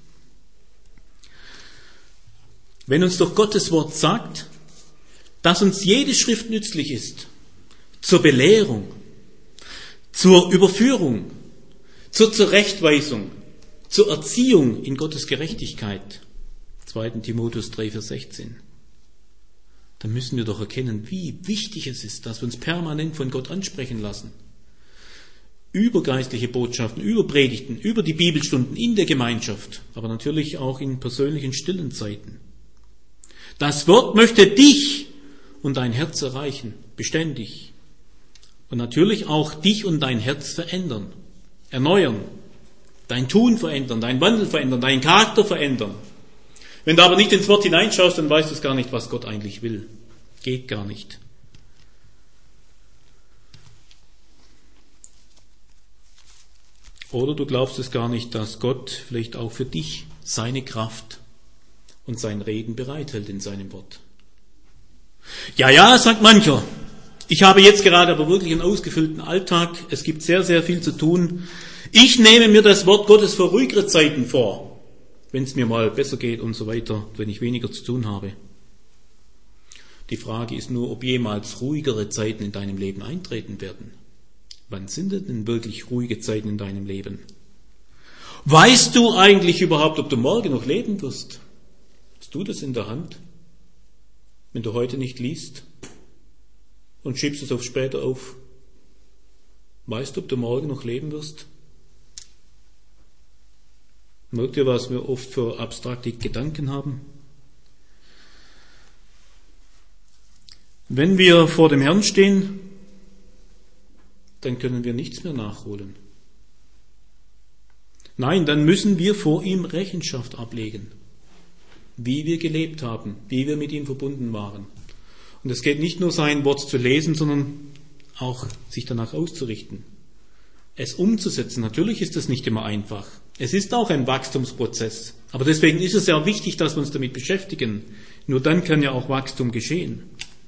Wenn uns doch Gottes Wort sagt, dass uns jede Schrift nützlich ist, zur Belehrung, zur Überführung, zur Zurechtweisung, zur Erziehung in Gottes Gerechtigkeit, 2. Timotheus 3, Vers 16, dann müssen wir doch erkennen, wie wichtig es ist, dass wir uns permanent von Gott ansprechen lassen. Über geistliche Botschaften, über Predigten, über die Bibelstunden in der Gemeinschaft, aber natürlich auch in persönlichen stillen Zeiten. Das Wort möchte dich und dein Herz erreichen, beständig. Und natürlich auch dich und dein Herz verändern, erneuern, dein Tun verändern, dein Wandel verändern, deinen Charakter verändern. Wenn du aber nicht ins Wort hineinschaust, dann weißt du gar nicht, was Gott eigentlich will. Geht gar nicht. Oder du glaubst es gar nicht, dass Gott vielleicht auch für dich seine Kraft und sein Reden bereithält in seinem Wort. Ja, sagt mancher. Ich habe jetzt gerade aber wirklich einen ausgefüllten Alltag. Es gibt sehr, sehr viel zu tun. Ich nehme mir das Wort Gottes für ruhigere Zeiten vor, wenn es mir mal besser geht und so weiter, wenn ich weniger zu tun habe. Die Frage ist nur, ob jemals ruhigere Zeiten in deinem Leben eintreten werden. Wann sind denn wirklich ruhige Zeiten in deinem Leben? Weißt du eigentlich überhaupt, ob du morgen noch leben wirst? Hast du das in der Hand? Wenn du heute nicht liest und schiebst es auf später auf, weißt du, ob du morgen noch leben wirst? Merkt ihr, was wir oft für abstrakte Gedanken haben? Wenn wir vor dem Herrn stehen, dann können wir nichts mehr nachholen. Nein, dann müssen wir vor ihm Rechenschaft ablegen, wie wir gelebt haben, wie wir mit ihm verbunden waren. Und es geht nicht nur sein Wort zu lesen, sondern auch sich danach auszurichten, es umzusetzen. Natürlich ist das nicht immer einfach. Es ist auch ein Wachstumsprozess. Aber deswegen ist es ja wichtig, dass wir uns damit beschäftigen. Nur dann kann ja auch Wachstum geschehen.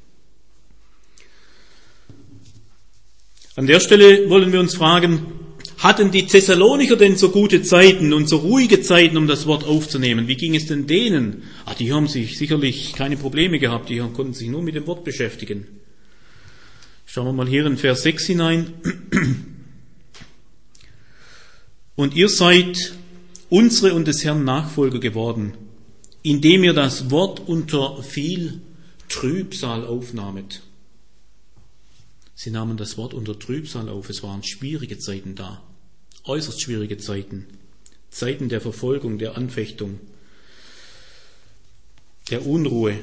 An der Stelle wollen wir uns fragen, hatten die Thessalonicher denn so gute Zeiten und so ruhige Zeiten, um das Wort aufzunehmen? Wie ging es denn denen? Die haben sich sicherlich keine Probleme gehabt, die konnten sich nur mit dem Wort beschäftigen. Schauen wir mal hier in Vers 6 hinein. Und ihr seid unsere und des Herrn Nachfolger geworden, indem ihr das Wort unter viel Trübsal aufnahmet. Sie nahmen das Wort unter Trübsal auf. Es waren schwierige Zeiten da. Äußerst schwierige Zeiten. Zeiten der Verfolgung, der Anfechtung. der Unruhe.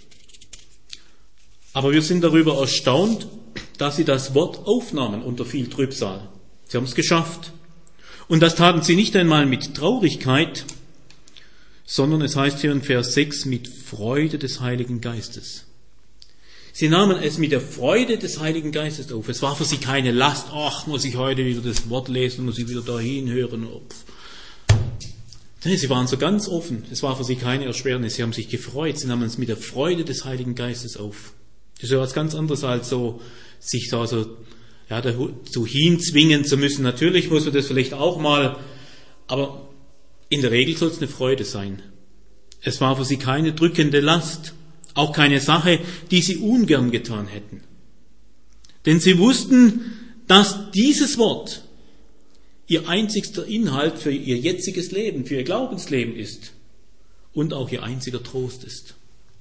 Aber wir sind darüber erstaunt, dass sie das Wort aufnahmen unter viel Trübsal. Sie haben es geschafft. Und das taten sie nicht einmal mit Traurigkeit, sondern es heißt hier in Vers 6, mit Freude des Heiligen Geistes. Sie nahmen es mit der Freude des Heiligen Geistes auf. Es war für sie keine Last. Ach, muss ich heute wieder das Wort lesen, muss ich wieder dahin hören. Nee, sie waren so ganz offen. Es war für sie keine Erschwernis. Sie haben sich gefreut. Sie nahmen es mit der Freude des Heiligen Geistes auf. Das ist ja was ganz anderes als so, sich da so hinzwingen zu müssen. Natürlich muss man das vielleicht auch mal, aber in der Regel soll es eine Freude sein. Es war für sie keine drückende Last, auch keine Sache, die sie ungern getan hätten. Denn sie wussten, dass dieses Wort ihr einzigster Inhalt für ihr jetziges Leben, für ihr Glaubensleben ist und auch ihr einziger Trost ist.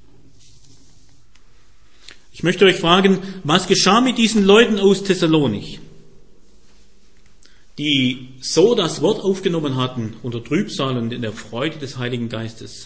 Ich möchte euch fragen, was geschah mit diesen Leuten aus Thessalonich, die so das Wort aufgenommen hatten unter Trübsal und in der Freude des Heiligen Geistes?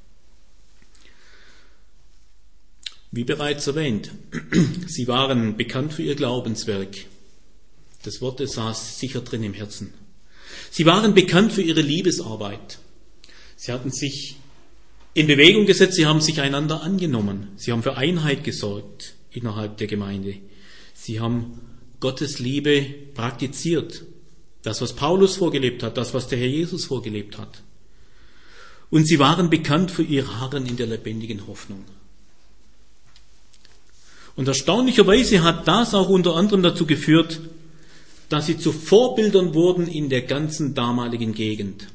Wie bereits erwähnt, sie waren bekannt für ihr Glaubenswerk. Das Wort saß sicher drin im Herzen. Sie waren bekannt für ihre Liebesarbeit. Sie hatten sich in Bewegung gesetzt, sie haben sich einander angenommen. Sie haben für Einheit gesorgt innerhalb der Gemeinde. Sie haben Gottes Liebe praktiziert. Das, was Paulus vorgelebt hat, das, was der Herr Jesus vorgelebt hat. Und sie waren bekannt für ihr Harren in der lebendigen Hoffnung. Und erstaunlicherweise hat das auch unter anderem dazu geführt, dass sie zu Vorbildern wurden in der ganzen damaligen Gegend.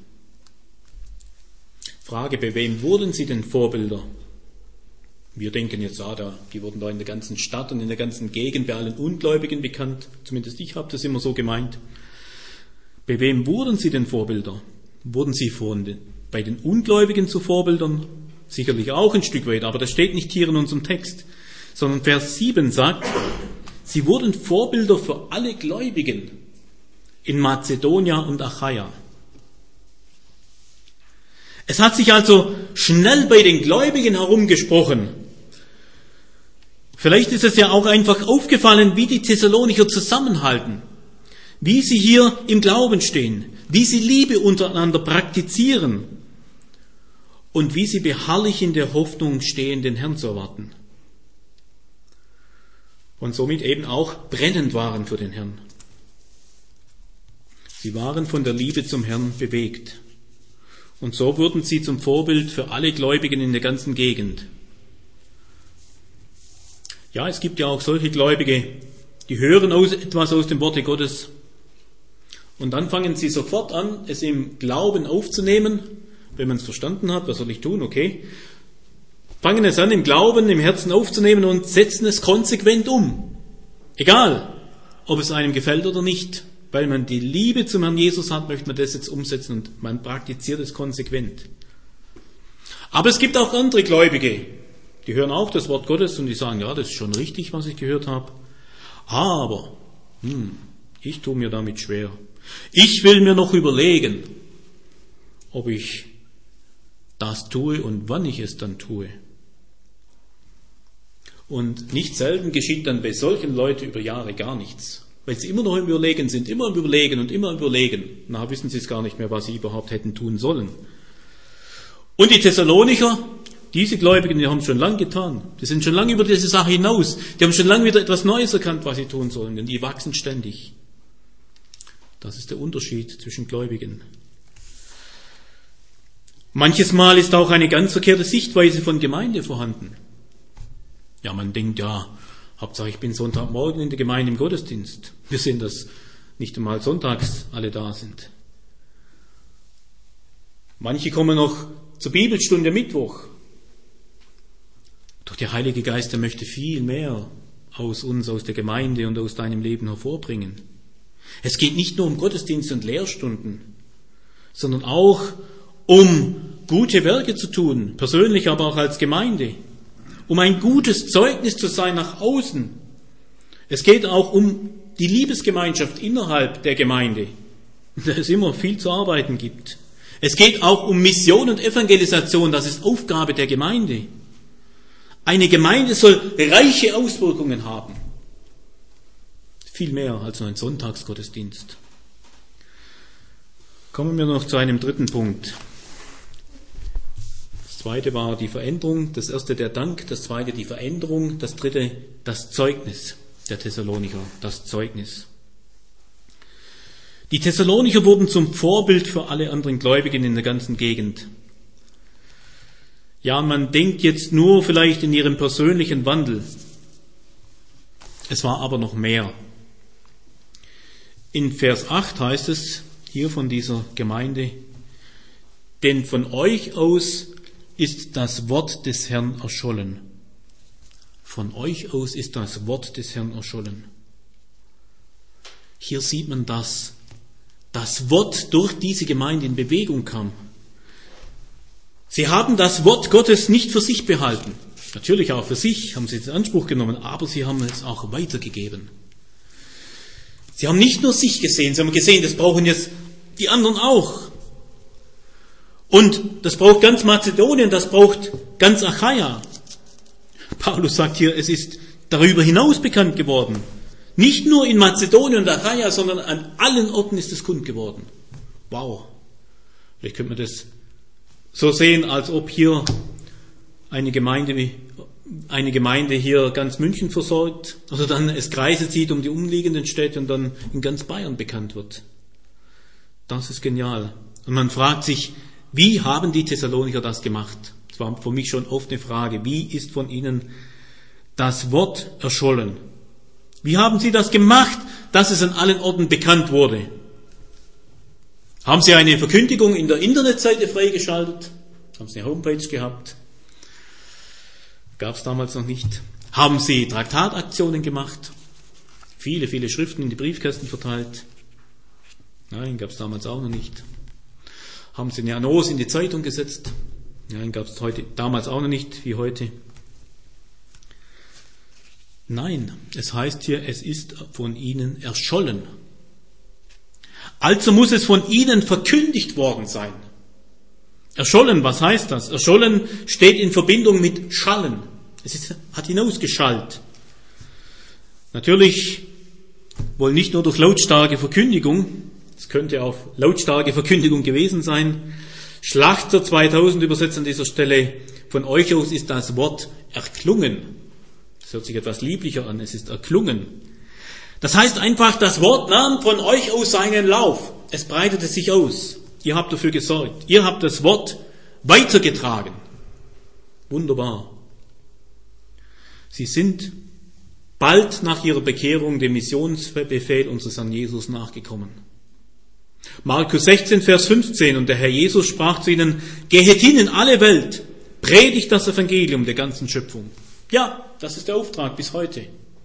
Frage, bei wem wurden sie denn Vorbilder? Wir denken jetzt, die wurden da in der ganzen Stadt und in der ganzen Gegend bei allen Ungläubigen bekannt. Zumindest ich habe das immer so gemeint. Bei wem wurden sie denn Vorbilder? Wurden sie bei den Ungläubigen zu Vorbildern? Sicherlich auch ein Stück weit, aber das steht nicht hier in unserem Text. Sondern Vers 7 sagt, sie wurden Vorbilder für alle Gläubigen in Mazedonien und Achaia. Es hat sich also schnell bei den Gläubigen herumgesprochen. Vielleicht ist es ja auch einfach aufgefallen, wie die Thessalonicher zusammenhalten, wie sie hier im Glauben stehen, wie sie Liebe untereinander praktizieren und wie sie beharrlich in der Hoffnung stehen, den Herrn zu erwarten. Und somit eben auch brennend waren für den Herrn. Sie waren von der Liebe zum Herrn bewegt. Und so wurden sie zum Vorbild für alle Gläubigen in der ganzen Gegend. Ja, es gibt ja auch solche Gläubige, die hören etwas aus dem Worte Gottes und dann fangen sie sofort an, es im Glauben aufzunehmen. Wenn man es verstanden hat, was soll ich tun? Okay. Fangen es an, im Glauben, im Herzen aufzunehmen und setzen es konsequent um. Egal, ob es einem gefällt oder nicht. Weil man die Liebe zum Herrn Jesus hat, möchte man das jetzt umsetzen und man praktiziert es konsequent. Aber es gibt auch andere Gläubige, die hören auch das Wort Gottes und die sagen, ja, das ist schon richtig, was ich gehört habe. Aber, ich tue mir damit schwer. Ich will mir noch überlegen, ob ich das tue und wann ich es dann tue. Und nicht selten geschieht dann bei solchen Leuten über Jahre gar nichts. Weil sie immer noch im Überlegen sind, immer im Überlegen und immer im Überlegen. Na, wissen sie es gar nicht mehr, was sie überhaupt hätten tun sollen. Und die Thessalonicher, diese Gläubigen, die haben es schon lange getan. Die sind schon lange über diese Sache hinaus. Die haben schon lange wieder etwas Neues erkannt, was sie tun sollen. Und die wachsen ständig. Das ist der Unterschied zwischen Gläubigen. Manches Mal ist auch eine ganz verkehrte Sichtweise von Gemeinde vorhanden. Ja, man denkt, Hauptsache ich bin Sonntagmorgen in der Gemeinde im Gottesdienst. Wir sehen, dass nicht einmal sonntags alle da sind. Manche kommen noch zur Bibelstunde Mittwoch. Doch der Heilige Geist, der möchte viel mehr aus uns, aus der Gemeinde und aus deinem Leben hervorbringen. Es geht nicht nur um Gottesdienst und Lehrstunden, sondern auch um gute Werke zu tun, persönlich, aber auch als Gemeinde. Um ein gutes Zeugnis zu sein nach außen. Es geht auch um die Liebesgemeinschaft innerhalb der Gemeinde, in der es immer viel zu arbeiten gibt. Es geht auch um Mission und Evangelisation, das ist Aufgabe der Gemeinde. Eine Gemeinde soll reiche Auswirkungen haben. Viel mehr als nur ein Sonntagsgottesdienst. Kommen wir noch zu einem dritten Punkt. Das zweite war die Veränderung, das erste der Dank, das zweite die Veränderung, das dritte das Zeugnis der Thessalonicher, das Zeugnis. Die Thessalonicher wurden zum Vorbild für alle anderen Gläubigen in der ganzen Gegend. Ja, man denkt jetzt nur vielleicht in ihrem persönlichen Wandel. Es war aber noch mehr. In Vers 8 heißt es hier von dieser Gemeinde, denn von euch aus ist das Wort des Herrn erschollen. Von euch aus ist das Wort des Herrn erschollen. Hier sieht man, dass das Wort durch diese Gemeinde in Bewegung kam. Sie haben das Wort Gottes nicht für sich behalten. Natürlich auch für sich haben sie es in Anspruch genommen, aber sie haben es auch weitergegeben. Sie haben nicht nur sich gesehen, sie haben gesehen, das brauchen jetzt die anderen auch. Und das braucht ganz Mazedonien, das braucht ganz Achaia. Paulus sagt hier, es ist darüber hinaus bekannt geworden. Nicht nur in Mazedonien und Achaia, sondern an allen Orten ist es kund geworden. Wow. Vielleicht könnte man das so sehen, als ob hier eine Gemeinde hier ganz München versorgt oder dann es Kreise zieht um die umliegenden Städte und dann in ganz Bayern bekannt wird. Das ist genial. Und man fragt sich, wie haben die Thessalonicher das gemacht? Das war für mich schon oft eine Frage. Wie ist von ihnen das Wort erschollen? Wie haben sie das gemacht, dass es an allen Orten bekannt wurde? Haben sie eine Verkündigung in der Internetseite freigeschaltet? Haben sie eine Homepage gehabt? Gab es damals noch nicht. Haben sie Traktataktionen gemacht? Viele, viele Schriften in die Briefkästen verteilt? Nein, gab es damals auch noch nicht. Haben sie eine Annonce in die Zeitung gesetzt? Nein, gab es damals auch noch nicht, wie heute. Nein, es heißt hier, es ist von ihnen erschollen. Also muss es von ihnen verkündigt worden sein. Erschollen, was heißt das? Erschollen steht in Verbindung mit Schallen. Hat hinausgeschallt. Natürlich wohl nicht nur durch lautstarke Verkündigung, es könnte auch lautstarke Verkündigung gewesen sein. Schlachter 2000 übersetzt an dieser Stelle, von euch aus ist das Wort erklungen. Das hört sich etwas lieblicher an, es ist erklungen. Das heißt einfach, das Wort nahm von euch aus seinen Lauf. Es breitete sich aus. Ihr habt dafür gesorgt. Ihr habt das Wort weitergetragen. Wunderbar. Sie sind bald nach ihrer Bekehrung dem Missionsbefehl unseres Herrn Jesus nachgekommen. Markus 16, Vers 15, und der Herr Jesus sprach zu ihnen, gehet hin in alle Welt, predigt das Evangelium der ganzen Schöpfung. Ja, das ist der Auftrag bis heute.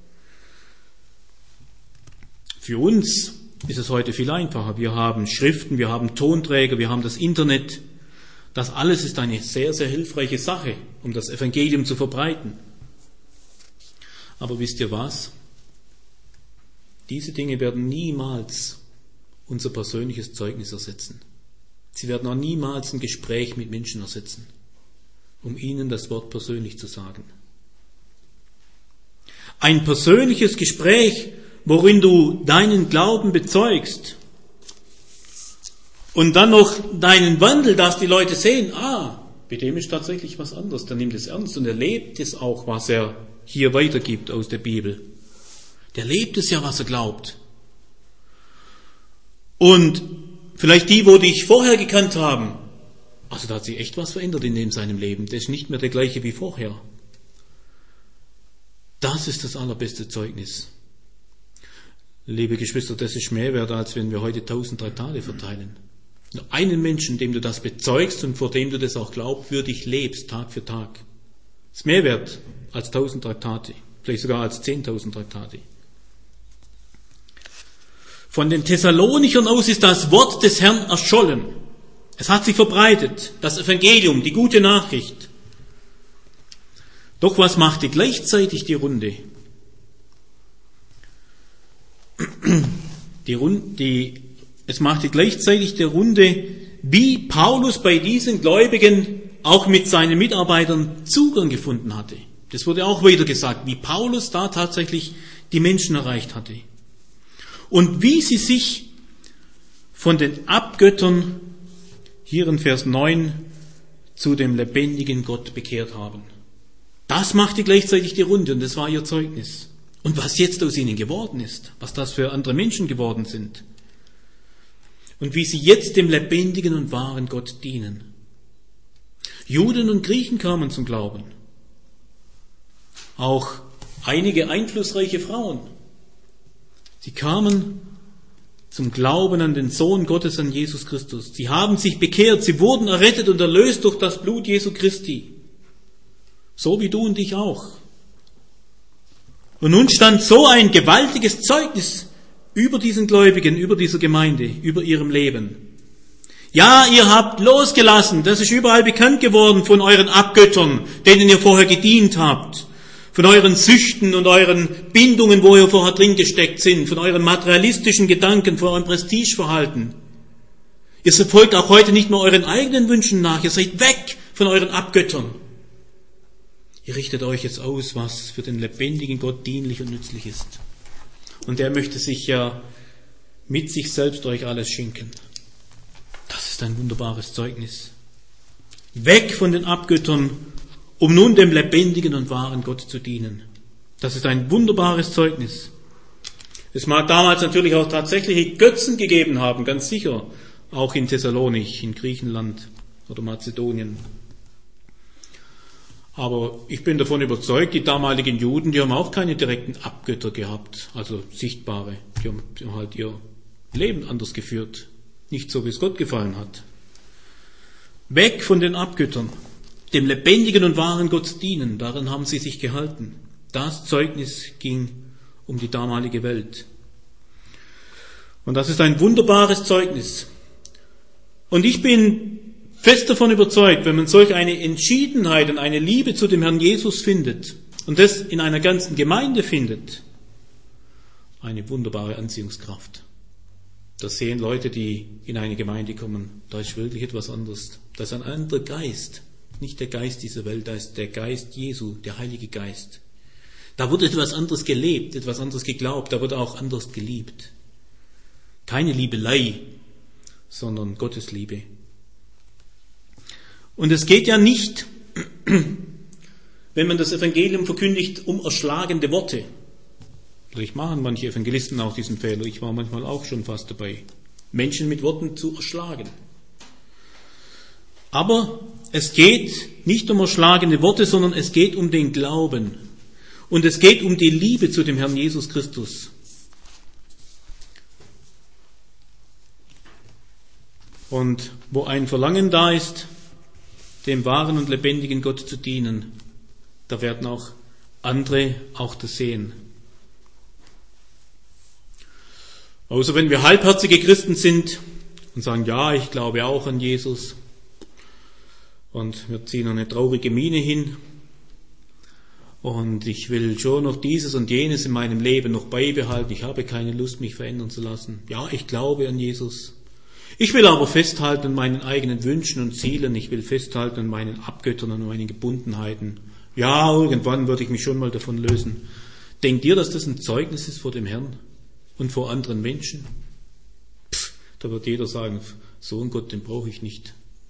Für uns ist es heute viel einfacher. Wir haben Schriften, wir haben Tonträger, wir haben das Internet. Das alles ist eine sehr, sehr hilfreiche Sache, um das Evangelium zu verbreiten. Aber wisst ihr was? Diese Dinge werden niemals unser persönliches Zeugnis ersetzen. Sie werden auch niemals ein Gespräch mit Menschen ersetzen, um ihnen das Wort persönlich zu sagen. Ein persönliches Gespräch, worin du deinen Glauben bezeugst und dann noch deinen Wandel, dass die Leute sehen, bei dem ist tatsächlich was anderes, der nimmt es ernst und er lebt es auch, was er hier weitergibt aus der Bibel. Der lebt es ja, was er glaubt. Und vielleicht die, wo dich vorher gekannt haben, also da hat sich echt was verändert in seinem Leben, der ist nicht mehr der gleiche wie vorher. Das ist das allerbeste Zeugnis. Liebe Geschwister, das ist mehr wert, als wenn wir heute 1000 Traktate verteilen. Nur einen Menschen, dem du das bezeugst und vor dem du das auch glaubwürdig lebst, Tag für Tag. Ist mehr wert als 1000 Traktate, vielleicht sogar als 10.000 Traktate. Von den Thessalonichern aus ist das Wort des Herrn erschollen. Es hat sich verbreitet, das Evangelium, die gute Nachricht. Doch was machte gleichzeitig die Runde? Es machte gleichzeitig der Runde, wie Paulus bei diesen Gläubigen auch mit seinen Mitarbeitern Zugang gefunden hatte. Das wurde auch wieder gesagt, wie Paulus da tatsächlich die Menschen erreicht hatte. Und wie sie sich von den Abgöttern, hier in Vers 9, zu dem lebendigen Gott bekehrt haben. Das machte gleichzeitig die Runde und das war ihr Zeugnis. Und was jetzt aus ihnen geworden ist, was das für andere Menschen geworden sind. Und wie sie jetzt dem lebendigen und wahren Gott dienen. Juden und Griechen kamen zum Glauben. Auch einige einflussreiche Frauen. Sie kamen zum Glauben an den Sohn Gottes, an Jesus Christus. Sie haben sich bekehrt, sie wurden errettet und erlöst durch das Blut Jesu Christi. So wie du und ich auch. Und nun stand so ein gewaltiges Zeugnis über diesen Gläubigen, über dieser Gemeinde, über ihrem Leben. Ja, ihr habt losgelassen, das ist überall bekannt geworden von euren Abgöttern, denen ihr vorher gedient habt. Von euren Süchten und euren Bindungen, wo ihr vorher drin gesteckt sind, von euren materialistischen Gedanken, von eurem Prestigeverhalten. Ihr folgt auch heute nicht mehr euren eigenen Wünschen nach, ihr seid weg von euren Abgöttern. Ihr richtet euch jetzt aus, was für den lebendigen Gott dienlich und nützlich ist. Und er möchte sich ja mit sich selbst euch alles schenken. Das ist ein wunderbares Zeugnis. Weg von den Abgöttern, um nun dem lebendigen und wahren Gott zu dienen. Das ist ein wunderbares Zeugnis. Es mag damals natürlich auch tatsächliche Götzen gegeben haben, ganz sicher, auch in Thessalonich, in Griechenland oder Mazedonien. Aber ich bin davon überzeugt, die damaligen Juden, die haben auch keine direkten Abgötter gehabt, also sichtbare. Die haben halt ihr Leben anders geführt, nicht so, wie es Gott gefallen hat. Weg von den Abgöttern, dem lebendigen und wahren Gott dienen, daran haben sie sich gehalten. Das Zeugnis ging um die damalige Welt. Und das ist ein wunderbares Zeugnis. Und ich bin fest davon überzeugt, wenn man solch eine Entschiedenheit und eine Liebe zu dem Herrn Jesus findet und das in einer ganzen Gemeinde findet, eine wunderbare Anziehungskraft. Das sehen Leute, die in eine Gemeinde kommen, da ist wirklich etwas anderes. Da ist ein anderer Geist, nicht der Geist dieser Welt, da ist der Geist Jesu, der Heilige Geist. Da wird etwas anderes gelebt, etwas anderes geglaubt, da wird auch anders geliebt. Keine Liebelei, sondern Gottes Liebe. Und es geht ja nicht, wenn man das Evangelium verkündigt, um erschlagende Worte. Vielleicht machen manche Evangelisten auch diesen Fehler. Ich war manchmal auch schon fast dabei, Menschen mit Worten zu erschlagen. Aber es geht nicht um erschlagende Worte, sondern es geht um den Glauben. Und es geht um die Liebe zu dem Herrn Jesus Christus. Und wo ein Verlangen da ist, dem wahren und lebendigen Gott zu dienen, da werden auch andere auch das sehen. Außer wenn wir halbherzige Christen sind und sagen, ja, ich glaube auch an Jesus und wir ziehen eine traurige Miene hin und ich will schon noch dieses und jenes in meinem Leben noch beibehalten, ich habe keine Lust, mich verändern zu lassen. Ja, ich glaube an Jesus. Ich will aber festhalten an meinen eigenen Wünschen und Zielen. Ich will festhalten an meinen Abgöttern und meinen Gebundenheiten. Ja, irgendwann würde ich mich schon mal davon lösen. Denkt ihr, dass das ein Zeugnis ist vor dem Herrn und vor anderen Menschen? Da wird jeder sagen, so einen Gott, den brauche ich nicht.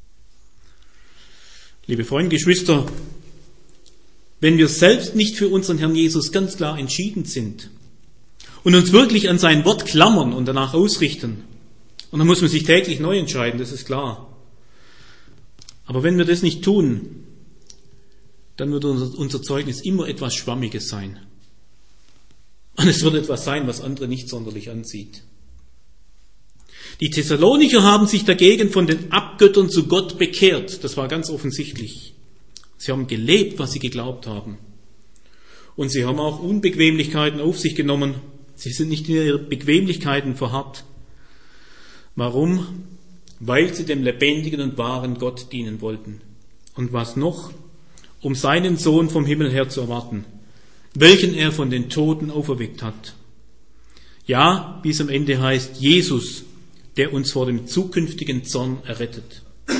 Liebe Freunde, Geschwister, wenn wir selbst nicht für unseren Herrn Jesus ganz klar entschieden sind und uns wirklich an sein Wort klammern und danach ausrichten, und dann muss man sich täglich neu entscheiden, das ist klar. Aber wenn wir das nicht tun, dann wird unser Zeugnis immer etwas Schwammiges sein. Und es wird etwas sein, was andere nicht sonderlich ansieht. Die Thessalonicher haben sich dagegen von den Abgöttern zu Gott bekehrt. Das war ganz offensichtlich. Sie haben gelebt, was sie geglaubt haben. Und sie haben auch Unbequemlichkeiten auf sich genommen. Sie sind nicht in ihren Bequemlichkeiten verharrt. Warum? Weil sie dem lebendigen und wahren Gott dienen wollten. Und was noch? Um seinen Sohn vom Himmel her zu erwarten, welchen er von den Toten auferweckt hat. Ja, wie es am Ende heißt, Jesus, der uns vor dem zukünftigen Zorn errettet.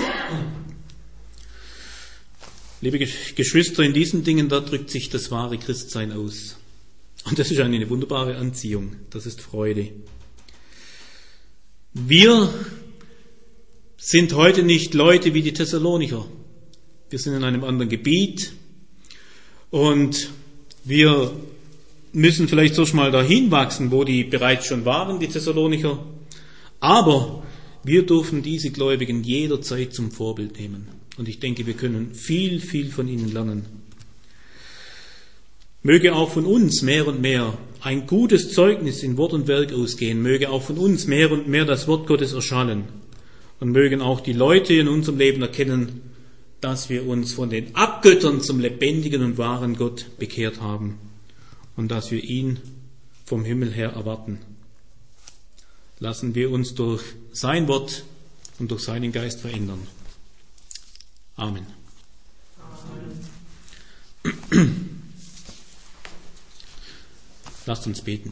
Liebe Geschwister, in diesen Dingen, da drückt sich das wahre Christsein aus. Und das ist eine wunderbare Anziehung, das ist Freude. Wir sind heute nicht Leute wie die Thessalonicher. Wir sind in einem anderen Gebiet und wir müssen vielleicht so mal dahin wachsen, wo die bereits schon waren, die Thessalonicher. Aber wir dürfen diese Gläubigen jederzeit zum Vorbild nehmen. Und ich denke, wir können viel, viel von ihnen lernen. Möge auch von uns mehr und mehr ein gutes Zeugnis in Wort und Werk ausgehen. Möge auch von uns mehr und mehr das Wort Gottes erschallen. Und mögen auch die Leute in unserem Leben erkennen, dass wir uns von den Abgöttern zum lebendigen und wahren Gott bekehrt haben. Und dass wir ihn vom Himmel her erwarten. Lassen wir uns durch sein Wort und durch seinen Geist verändern. Amen. Amen. Lasst uns beten.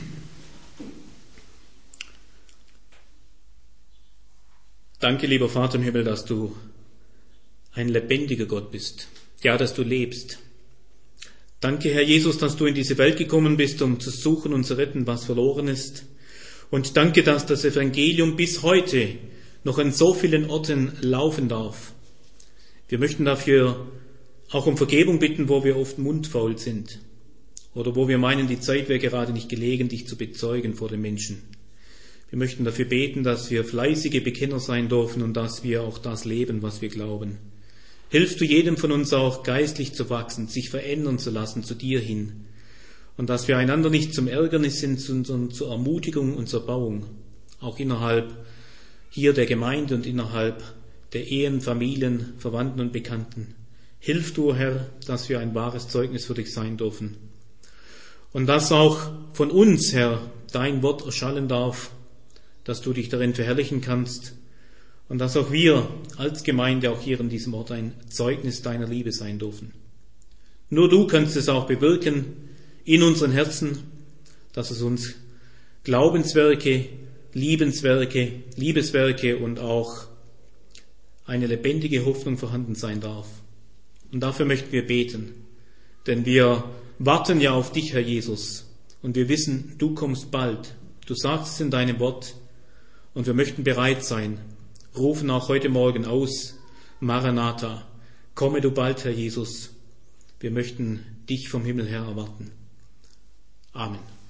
Danke, lieber Vater im Himmel, dass du ein lebendiger Gott bist. Ja, dass du lebst. Danke, Herr Jesus, dass du in diese Welt gekommen bist, um zu suchen und zu retten, was verloren ist. Und danke, dass das Evangelium bis heute noch an so vielen Orten laufen darf. Wir möchten dafür auch um Vergebung bitten, wo wir oft mundfaul sind oder wo wir meinen, die Zeit wäre gerade nicht gelegen, dich zu bezeugen vor den Menschen. Wir möchten dafür beten, dass wir fleißige Bekenner sein dürfen und dass wir auch das leben, was wir glauben. Hilf du jedem von uns auch geistlich zu wachsen, sich verändern zu lassen zu dir hin und dass wir einander nicht zum Ärgernis sind, sondern zur Ermutigung und zur Erbauung, auch innerhalb hier der Gemeinde und innerhalb der Ehen, Familien, Verwandten und Bekannten. Hilf du, Herr, dass wir ein wahres Zeugnis für dich sein dürfen. Und dass auch von uns, Herr, dein Wort erschallen darf, dass du dich darin verherrlichen kannst und dass auch wir als Gemeinde auch hier in diesem Ort ein Zeugnis deiner Liebe sein dürfen. Nur du kannst es auch bewirken in unseren Herzen, dass es uns Glaubenswerke, Liebeswerke und auch eine lebendige Hoffnung vorhanden sein darf. Und dafür möchten wir beten, denn wir warten ja auf dich, Herr Jesus, und wir wissen, du kommst bald. Du sagst es in deinem Wort und wir möchten bereit sein, rufen auch heute Morgen aus, Maranatha, komme du bald, Herr Jesus. Wir möchten dich vom Himmel her erwarten. Amen.